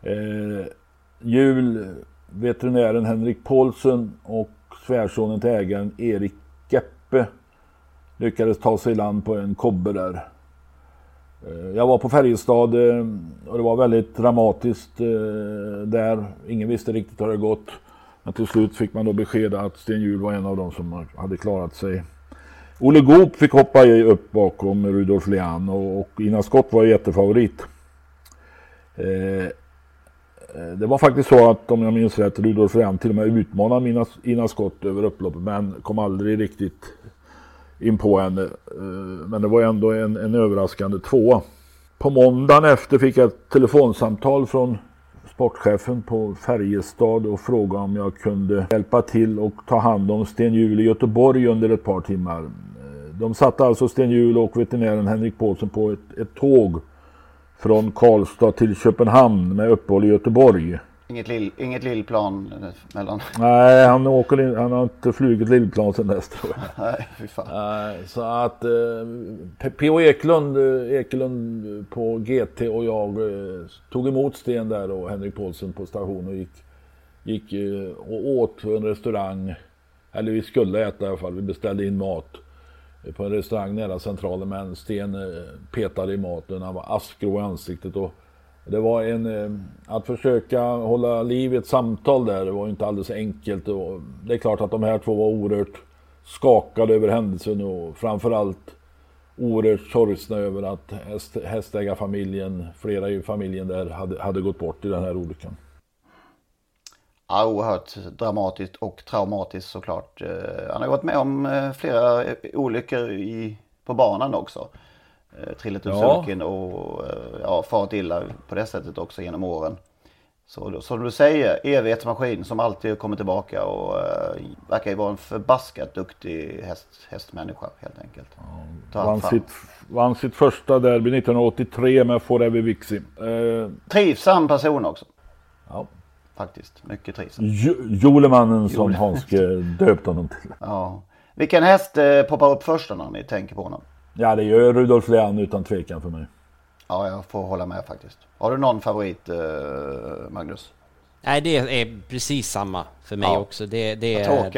veterinären Henrik Paulsen och svärsonen till ägaren Erik Geppe lyckades ta sig i land på en kobbe där. Jag var på Färjestad och det var väldigt dramatiskt där. Ingen visste riktigt hur det gått. Men till slut fick man då besked att Sten Hjul var en av dem som hade klarat sig. Olle Goop fick hoppa upp bakom Rudolf Leann och Ina Skott var jättefavorit. Det var faktiskt så att om jag minns rätt Rudolf Leann till och med utmanade Ina Skott över upploppet men kom aldrig riktigt in på henne. Men det var ändå en överraskande 2. På måndagen efter fick jag ett telefonsamtal från sportchefen på Färjestad och frågade om jag kunde hjälpa till och ta hand om Sten Hjul i Göteborg under ett par timmar. De satte alltså Sten Hjul och veterinären Henrik Paulsen på ett tåg från Karlstad till Köpenhamn med uppehåll i Göteborg. Inget lillplan mellan... Nej, han har inte flugit lillplan sedan dess tror jag. Nej, fy fan. Så att P.O. Ekelund på GT och jag tog emot Sten där och Henrik Paulsen på station och gick och åt på en restaurang. Eller vi skulle äta i alla fall, vi beställde in mat på en restaurang nära centralen, men Sten petade i maten, han var askgrå i ansiktet och det var att försöka hålla liv i ett samtal där, det var inte alldeles enkelt och det är klart att de här två var oerhört skakade över händelsen och framförallt oerhört sorgsna över att hästägarfamiljen, flera i familjen där hade gått bort i den här olyckan. Ja, oerhört dramatiskt och traumatiskt såklart. Han har gått med om flera olyckor på banan också. Trillat ur sulken och farit illa på det sättet också genom åren. Så som du säger, evighetsmaskin som alltid kommer tillbaka och verkar ju vara en förbaskat duktig hästmänniska helt enkelt. Vann sitt första derby 1983 med Forever Vixie. Trivsam person också. Ja. Faktiskt, mycket trivsam. Julemannen som Hanske döpte honom till. Ja. Vilken häst poppar upp först när ni tänker på honom? Ja, det gör Rudolf Leann utan tvekan för mig. Ja, jag får hålla med faktiskt. Har du någon favorit, Magnus? Nej, det är precis samma för mig också. Det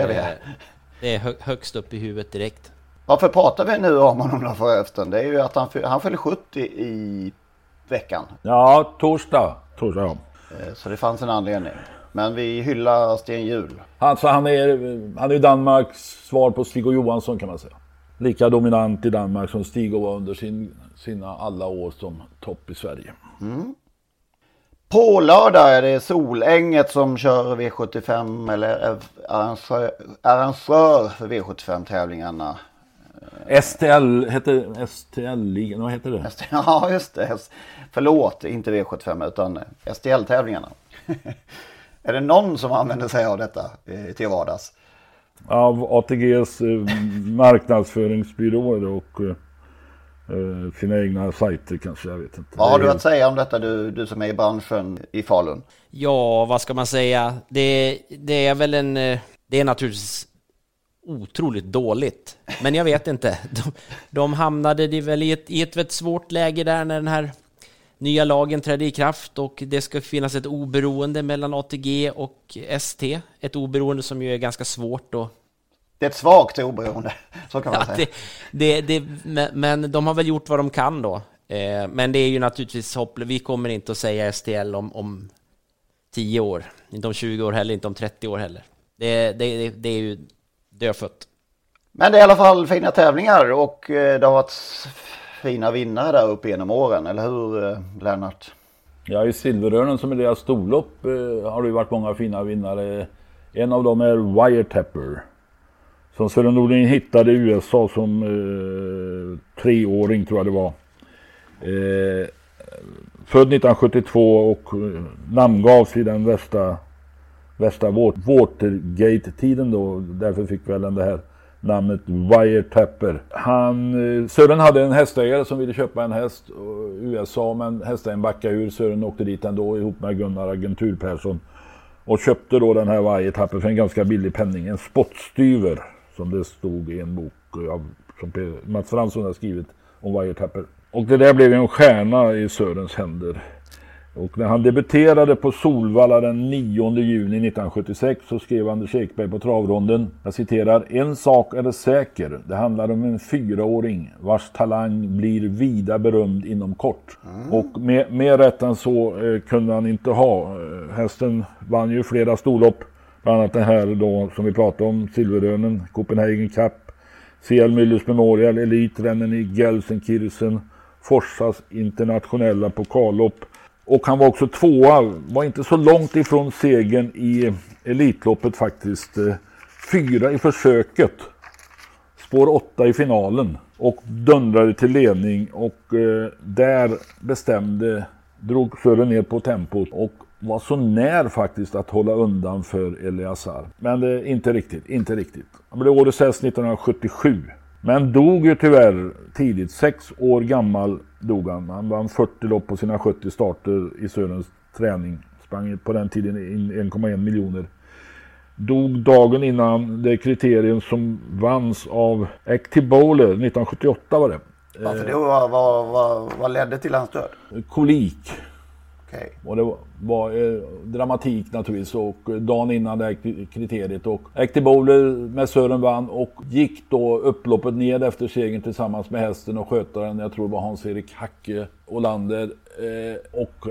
är högst upp i huvudet direkt. Varför pratar vi nu om honom då förresten? Det är ju att han fyller 70 i veckan. Ja, torsdag ja. Så det fanns en anledning. Men vi hyllar Sten Hjul. Alltså han är Danmarks svar på Stig Johansson kan man säga. Lika dominant i Danmark som Stig var under sina alla år som topp i Sverige. Mm. På lördag är det Solänget som kör V75 eller är arrangör för V75-tävlingarna. STL heter STL-ligan, vad heter det? Ja, just det. Förlåt, inte V75 utan STL-tävlingarna. Är det någon som använder sig av detta till vardags? Av ATGs marknadsföringsbyråer och sina egna sajter kanske, jag vet inte. Vad har du att säga om detta, du som är i branschen i Falun? Ja, vad ska man säga? Det är väl det är naturligtvis otroligt dåligt. Men jag vet inte. De hamnade väl i ett svårt läge där när den här nya lagen trädde i kraft och det ska finnas ett oberoende mellan ATG och ST. Ett oberoende som ju är ganska svårt då. Det är ett svagt oberoende, så kan man säga. Men de har väl gjort vad de kan då. Men det är ju naturligtvis hopplöst. Vi kommer inte att säga STL om 10 år. Inte om 20 år heller, inte om 30 år heller. Det är ju dödfött. Men det är i alla fall fina tävlingar och det har varit fina vinnare där uppe genom åren, eller hur Lennart? Ja, i Silverörnen som är deras storlopp har det ju varit många fina vinnare. En av dem är Wiretapper. Som Sören Nordin hittade i USA som 3-åring tror jag det var. Född 1972 och namngavs i den värsta Watergate-tiden då. Därför fick väl den det här namnet Wiretapper. Sören hade en hästägare som ville köpa en häst i USA, men hästägaren backade ur. Sören åkte dit ändå ihop med Gunnar Agentur Persson och köpte då den här Wiretapper för en ganska billig penning. En spottstyver som det stod i en bok som Mats Fransson har skrivit om Wiretapper. Och det där blev en stjärna i Sörens händer. Och när han debuterade på Solvalla den 9 juni 1976 så skrev Anders Ekberg på travronden, jag citerar: "En sak är det säker, det handlar om en 4-åring vars talang blir vida berömd inom kort." Och mer rätt än så kunde han inte ha. Hästen vann ju flera storlopp, bland annat den här då som vi pratade om, Silverörnen, Copenhagen Cup, CL Müllers Memorial, Elitrennen i Gelsenkirchen, Forsas internationella pokallopp. Och han var också tvåa, var inte så långt ifrån segern i Elitloppet faktiskt. 4 i försöket, spår 8 i finalen och dundrade till ledning och där drog Sören ner på tempot och var så när faktiskt att hålla undan för Eleazar. Men det inte riktigt. Han blev årets häst 1977. Men dog ju tyvärr tidigt, 6 år gammal dog han. Han vann 40 lopp på sina 70 starter i Sörens träning. Sprang på den tiden in 1,1 miljoner. Dog dagen innan det kriterium som vanns av Active Bowler 1978 var det. Varför det vad ledde till hans död? Kolik. Okay. Och det var dramatik naturligtvis och dagen innan det här kriteriet och Active Bowler med Sören vann och gick då upploppet ned efter segern tillsammans med hästen och skötaren, jag tror det var Hans-Erik Hacke Olander och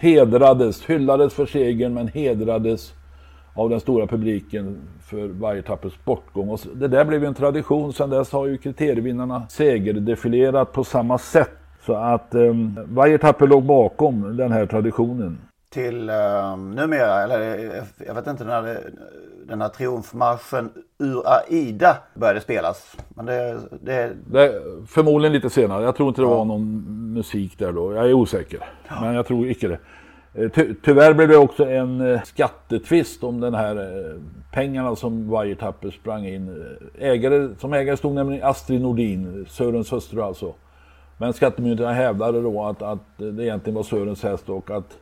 hyllades för segern men hedrades av den stora publiken för varje tappers bortgång. Och det där blev en tradition, sedan dess har ju kriterievinnarna segerdefilerat på samma sätt. Så att varje tapper låg bakom den här traditionen. Till numera, eller jag vet inte när den här triumfmarschen ur Aida började spelas. Men det förmodligen lite senare. Jag tror inte det var någon musik där då. Jag är osäker. Ja. Men jag tror inte det. Tyvärr blev det också en skattetvist om den här pengarna som varje tapper sprang in. Som ägare stod nämligen Astrid Nordin, Sörens hustru alltså. Men skattemyndigheterna hävdade då att det egentligen var Sörens häst och att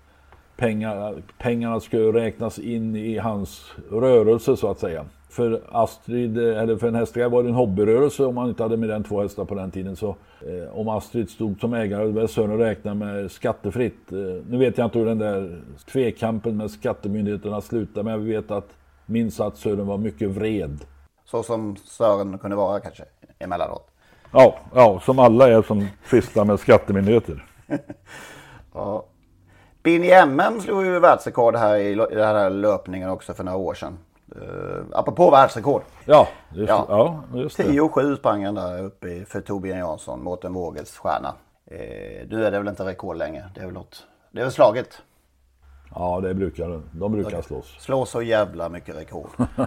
pengarna skulle räknas in i hans rörelse så att säga. För Astrid, eller för en hästägare var det en hobbyrörelse om man inte hade mer än 2 hästar på den tiden. Så om Astrid stod som ägare var Sören räkna med skattefritt. Nu vet jag inte hur den där tvekampen med skattemyndigheterna slutade, men jag vet att minns att Sören var mycket vred. Så som Sören kunde vara kanske emellanåt. Ja, som alla är som tvistar med skattemyndigheter. Ja. Bini MM slog ju världsrekord här i den här löpningen också för några år sedan. Apropå världsrekord. Ja, just det. 10,7 sprang han där uppe för Torbjörn Jansson, Mårten Vågels stjärna. Nu är det väl inte rekord längre. Det är väl slaget. Ja, de brukar slås. Slå så jävla mycket rekord.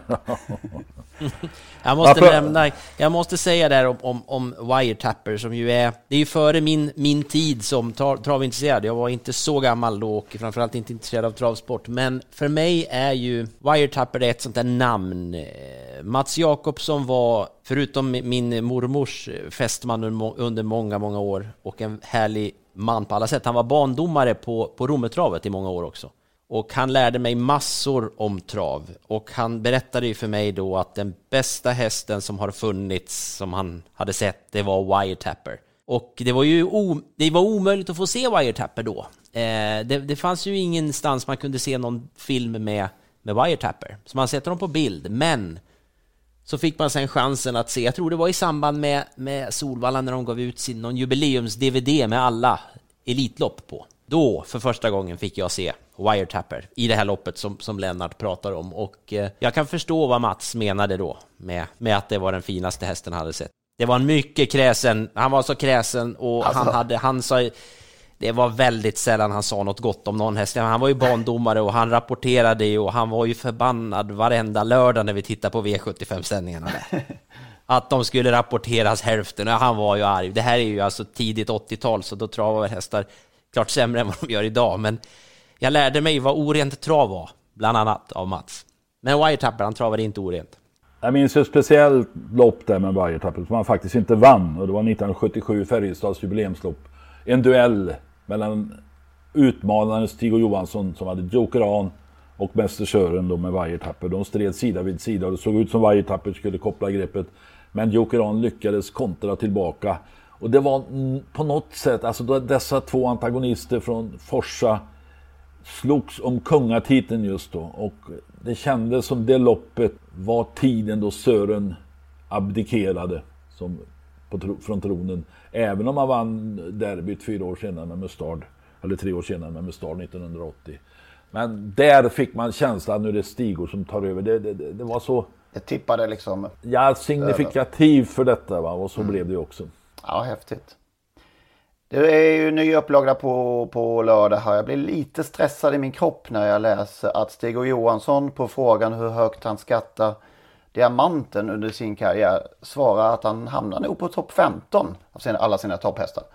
Jag måste säga där om wiretapper som ju är, det är ju före min tid som travintresserad. Jag var inte så gammal då och framförallt inte intresserad av travsport, men för mig är ju wiretapper ett sånt där namn. Mats Jakobsson var, förutom min mormors fästman under många år och en härlig man på alla sätt. Han var bandomare på Rommetravet i många år också. Och han lärde mig massor om trav. Och han berättade ju för mig då att den bästa hästen som har funnits, som han hade sett, det var wiretapper. Och det var ju omöjligt att få se wiretapper då. Det fanns ju ingenstans man kunde se någon film med wiretapper. Så man sätter dem på bild. Men så fick man sen chansen att se, jag tror det var i samband med Solvalla när de gav ut någon jubileums-DVD med alla elitlopp på. Då för första gången fick jag se wiretapper i det här loppet som Lennart pratar om. Och jag kan förstå vad Mats menade då med att det var den finaste hästen han hade sett. Det var en mycket kräsen, han var så kräsen och han sa, det var väldigt sällan han sa något gott om någon häst. Han var ju bandomare och han rapporterade och han var ju förbannad varenda lördag när vi tittade på V75-sändningarna där. Att de skulle rapporteras hälften, och han var ju arg. Det här är ju alltså tidigt 80-tal, så då travar hästar klart sämre än vad de gör idag. Men jag lärde mig vad orent trav var, bland annat av Mats. Men wiretapper, han travade inte orent. Jag minns ett speciellt lopp där med wiretapper som han faktiskt inte vann. Och det var 1977 Färjestads jubileumslopp. En duell mellan utmanaren Stig och Johansson som hade Jokeran och Mäster Sören då med wiretapper. De stred sida vid sida och det såg ut som wiretapper skulle koppla greppet. Men Jokeran lyckades kontra tillbaka. Och det var på något sätt, alltså dessa två antagonister från Forsa slogs om kungatiteln just då. Och det kändes som det loppet var tiden då Sören abdikerade från tronen. Även om han vann derbyt 4 år senare med Mustard. Eller 3 år senare med Mustard 1980. Men där fick man känslan att nu är det Stigor som tar över. Det var så... Det tippade liksom... Ja, signifikativ för detta va. Och så blev det också. Ja, häftigt. Det är ju ny upplaga på lördag här. Jag blir lite stressad i min kropp när jag läser att Stig och Johansson på frågan hur högt han skattar diamanten under sin karriär svarar att han hamnar nog på topp 15 av alla sina topphästar.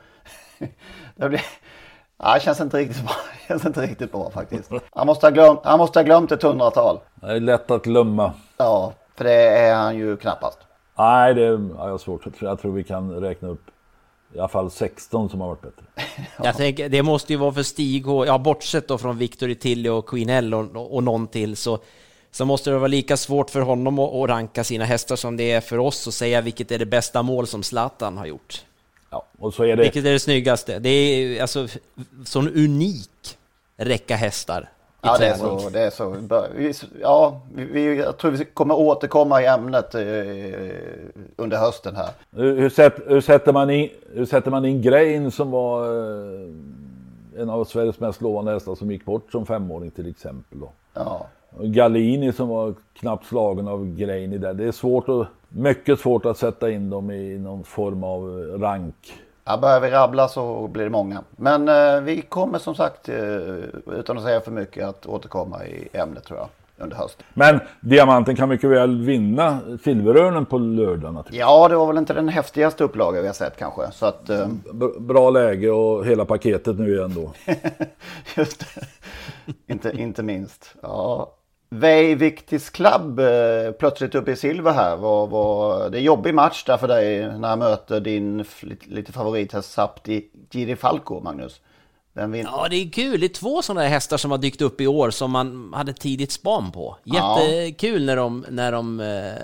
Det känns inte riktigt bra. Det känns inte riktigt bra faktiskt. Han måste ha glömt ett 100-tal. Det är lätt att glömma. Ja, för det är han ju knappast. Nej, det är svårt. Jag tror vi kan räkna upp i alla fall 16 som har varit bättre. Jag tänker, det måste ju vara för Stig och, bortsett då från Victor Tilly och Queen L och någon till, så måste det vara lika svårt för honom att ranka sina hästar som det är för oss att säga vilket är det bästa mål som Zlatan har gjort. Ja, och så är det... Vilket är det snyggaste? Det är alltså sån unik räcka hästar. Ja, det är så. Ja, jag tror vi kommer återkomma i ämnet under hösten här. Hur sätter man in Grein som var en av Sveriges mest lovande hästar som gick bort som 5-åring till exempel då. Ja. Gallini som var knappt slagen av Grein i det. Det är mycket svårt att sätta in dem i någon form av rank. Ja, börjar vi rabbla så blir det många. Men vi kommer som sagt, utan att säga för mycket, att återkomma i ämnet tror jag under hösten. Men diamanten kan mycket väl vinna Silverörnen på lördag naturligtvis. Ja, det var väl inte den häftigaste upplagan vi har sett kanske. Så att, bra läge och hela paketet nu igen då. Just det. inte minst. Ja. Victis Club plötsligt uppe i silver här. Det är en jobbig match där för dig när jag möter din lite favorit här Sapti Girifalco, Magnus. Ja, det är kul. Det är 2 sådana här hästar som har dykt upp i år som man hade tidigt span på. Jättekul när de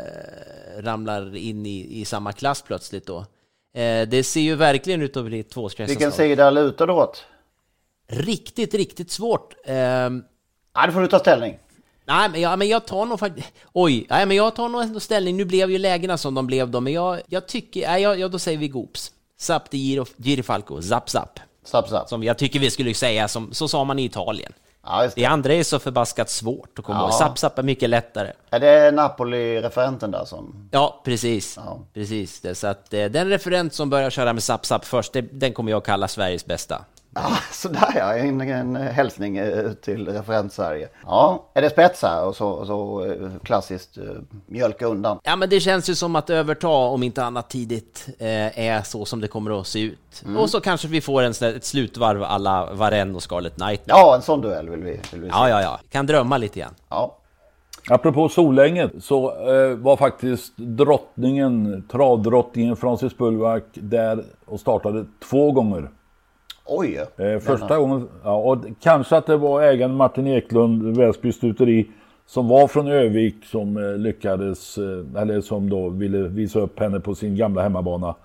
ramlar in i samma klass plötsligt då. Det ser ju verkligen ut att bli 2 skräckar. Vilken sida lutar du åt? Riktigt svårt. Ja, då får du ta ställning. Nej, men jag tar nog faktiskt... jag tar nog ändå ställning. Nu blev ju lägena som de blev då. Men jag tycker... då säger vi Goops. Sapti Girifalco. Zap. Zap. Som jag tycker vi skulle säga, så sa man i Italien. Ja, det andra är så förbaskat svårt att komma ihåg. Zap är mycket lättare. Är det Napoli-referenten där som... Ja, precis. Precis det. Så att den referent som börjar köra med Zap först, den kommer jag kalla Sveriges bästa. Ja, sådär ja. En hälsning till referent Sverige. Ja, är det spets här och så klassiskt mjölka undan? Ja, men det känns ju som att överta, om inte annat tidigt, är så som det kommer att se ut. Och så kanske vi får ett slutvarv alla Varenne och Scarlet Knight. Ja, en sån duell vill vi se. Ja. Kan drömma lite grann. Ja. Apropå Solänget så var faktiskt travdrottningen Francis Bullback där och startade 2 gånger. Oj! Första gången, och kanske att det var ägaren Martin Eklund, Väsby stuteri, som var från Övik, som lyckades, eller som då ville visa upp henne på sin gamla hemmabana,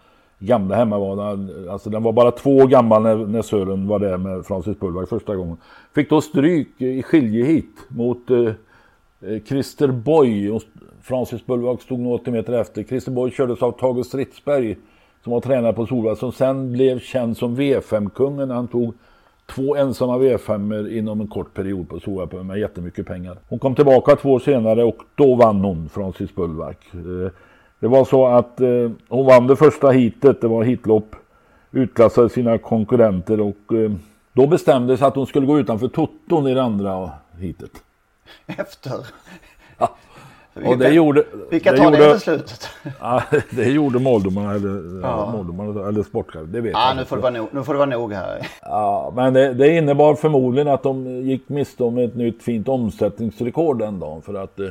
alltså den var bara 2 år gammal när Sören var där med Francis Bullback första gången. Fick då stryk i skiljehit mot Christer Boy, och Francis Bullback stod 80 meter efter. Christer Boy kördes av Tage Stridsberg, som var tränare på Solvalla, som sen blev känd som V5-kungen. Han tog 2 ensamma V5 inom en kort period på Solvalla med jättemycket pengar. Hon kom tillbaka 2 år senare och då vann hon, Francis Bullback. Det var så att hon vann det första heatet, det var hitlopp, utklassade sina konkurrenter, och då bestämdes att hon skulle gå utanför Totton i det andra heatet. Efter? Ja. Och det gjorde, vilka tar det beslutet? Ja, det gjorde Moldomarna eller Sportklubben, det vet jag. Nu får det vara nog här. Ja, men det innebar förmodligen att de gick miste om ett nytt fint omsättningsrekord den dagen, för att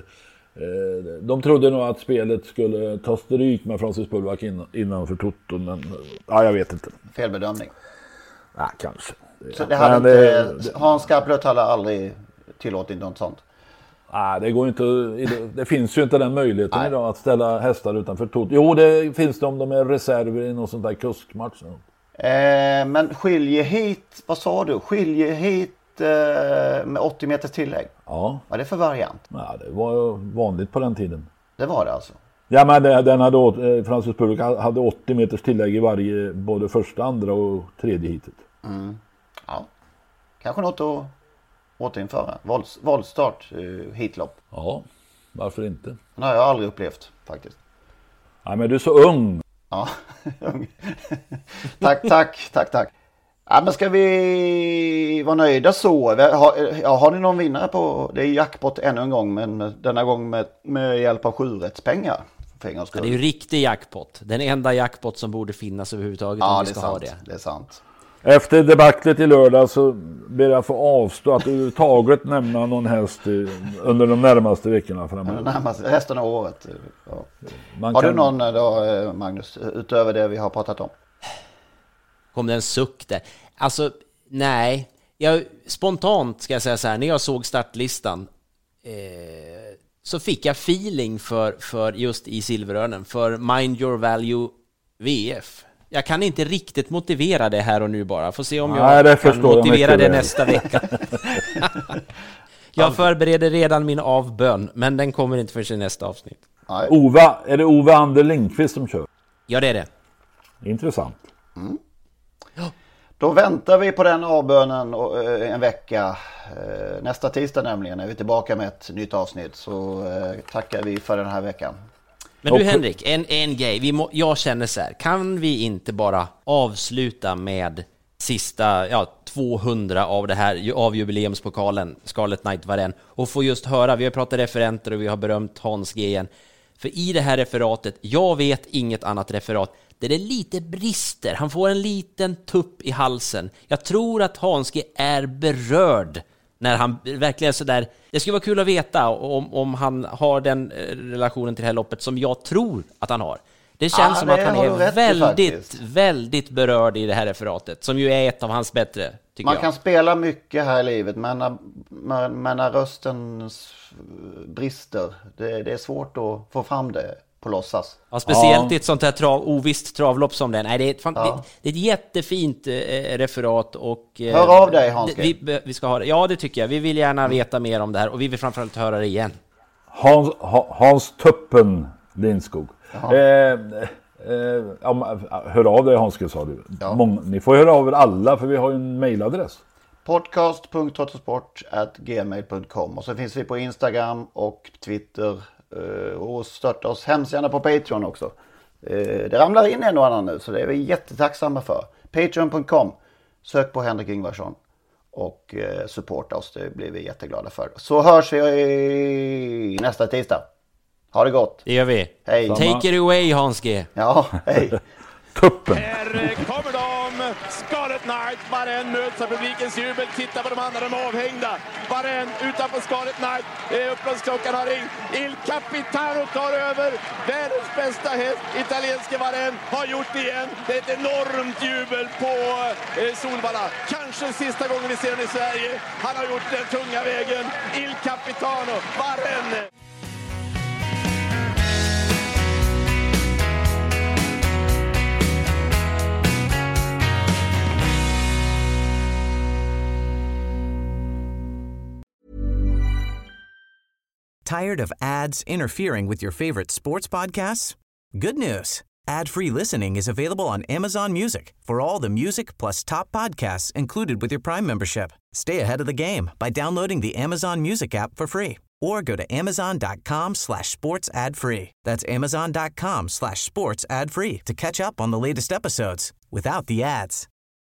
de trodde nog att spelet skulle ta stryk med Francis Bullback innanför Totton, men jag vet inte. Felbedömning. Ja, kanske. Så det hade Hans Skarplöt hade aldrig tillåtit något sånt? Nej, det går inte. Det finns ju inte den möjligheten idag att ställa hästar utanför Totton. Jo, det finns det om de är reserver i någon sån där kuskmatch. Men skiljehit, vad sa du? Skiljehit med 80 meters tillägg. Ja. Vad är det för variant? Ja, det var vanligt på den tiden. Det var det alltså? Ja, men den hade Francis Bullback hade 80 meters tillägg i varje, både första, andra och tredje hitet. Ja. Kanske något att återinföra. Våldstart, hitlopp. Ja, varför inte? Det har jag aldrig upplevt faktiskt. Nej, men du är så ung. Ja, ung. Tack. Ja, men ska vi vara nöjda så? Har ni någon vinnare på? Det är jackpot ännu en gång, men denna gång med hjälp av 7-rättspengar. Det är ju riktig jackpot. Den enda jackpot som borde finnas överhuvudtaget, om vi ska ha det. Det är sant. Efter debaclet i lördag så ber jag få avstå att överhuvudtaget nämna någon häst under de närmaste veckorna framöver. Resten av året. Ja. Har du någon då, Magnus, utöver det vi har pratat om? Kom det en suck där? Alltså, nej. Spontant ska jag säga så här, när jag såg startlistan så fick jag feeling för just i Silverörnen, för Mind Your Value VF. Jag kan inte riktigt motivera det här och nu bara. Får se om jag kan motivera det nästa vecka. Jag förbereder redan min avbön, men den kommer inte för sig nästa avsnitt. Är det Ove Ander Lindqvist som kör? Ja, det är det. Intressant. Då väntar vi på den avbönen en vecka. Nästa tisdag nämligen är vi tillbaka med ett nytt avsnitt. Så tackar vi för den här veckan. Men du Henrik, en grej. Jag känner så här, kan vi inte bara avsluta med sista 200 av det här, av jubileumspokalen Scarlet Knight Varenne, och få just höra, vi har pratat referenter och vi har berömt Hans G igen. För i det här referatet, jag vet inget annat referat där det lite brister. Han får en liten tupp i halsen. Jag tror att Hans G är berörd när han verkligen så där. Det skulle vara kul att veta om han har den relationen till det här loppet som jag tror att han har. Det känns som att han är väldigt berörd i det här referatet, som ju är ett av hans bättre, tycker Man jag. kan spela mycket här i livet, men när rösten brister, det är svårt att få fram det på låtsas. Ja, speciellt i ett sånt här ovisst travlopp som den. Nej, det är ett jättefint referat. Och hör av dig, Hans. Vi ska ha det. Ja, det tycker jag. Vi vill gärna veta mer om det här, och vi vill framförallt höra det igen. Hans Tuppen Lindskog. Hör av dig, Hanske, sa du. Ni får höra av er alla, för vi har ju en mailadress. podcast.trottosport@gmail.com. Och så finns vi på Instagram och Twitter. Och stötta oss hemskt gärna på Patreon också. Det ramlar in en och annan nu, så det är vi jättetacksamma för. Patreon.com. Sök på Henrik Ingvarsson och supporta oss. Det blir vi jätteglada för. Så hörs vi nästa tisdag. Ha det gott. Det gör vi. Hej. Take it away, Hanske. Ja, hej. Kuppen. Här kommer de. Scarlet Knight. Varenne möts av publikens jubel. Titta på de andra, de är avhängda. Varenne utanför Scarlet Knight. Upploppsklockan har ringt. Il Capitano tar över. Världens bästa häst, italienske Varenne, har gjort det igen. Det är ett enormt jubel på Solvalla. Kanske sista gången vi ser den i Sverige. Han har gjort den tunga vägen. Il Capitano, Varenne. Tired of ads interfering with your favorite sports podcasts? Good news. Ad-free listening is available on Amazon Music for all the music plus top podcasts included with your Prime membership. Stay ahead of the game by downloading the Amazon Music app for free or go to amazon.com/sports ad free. That's amazon.com/sports ad free to catch up on the latest episodes without the ads.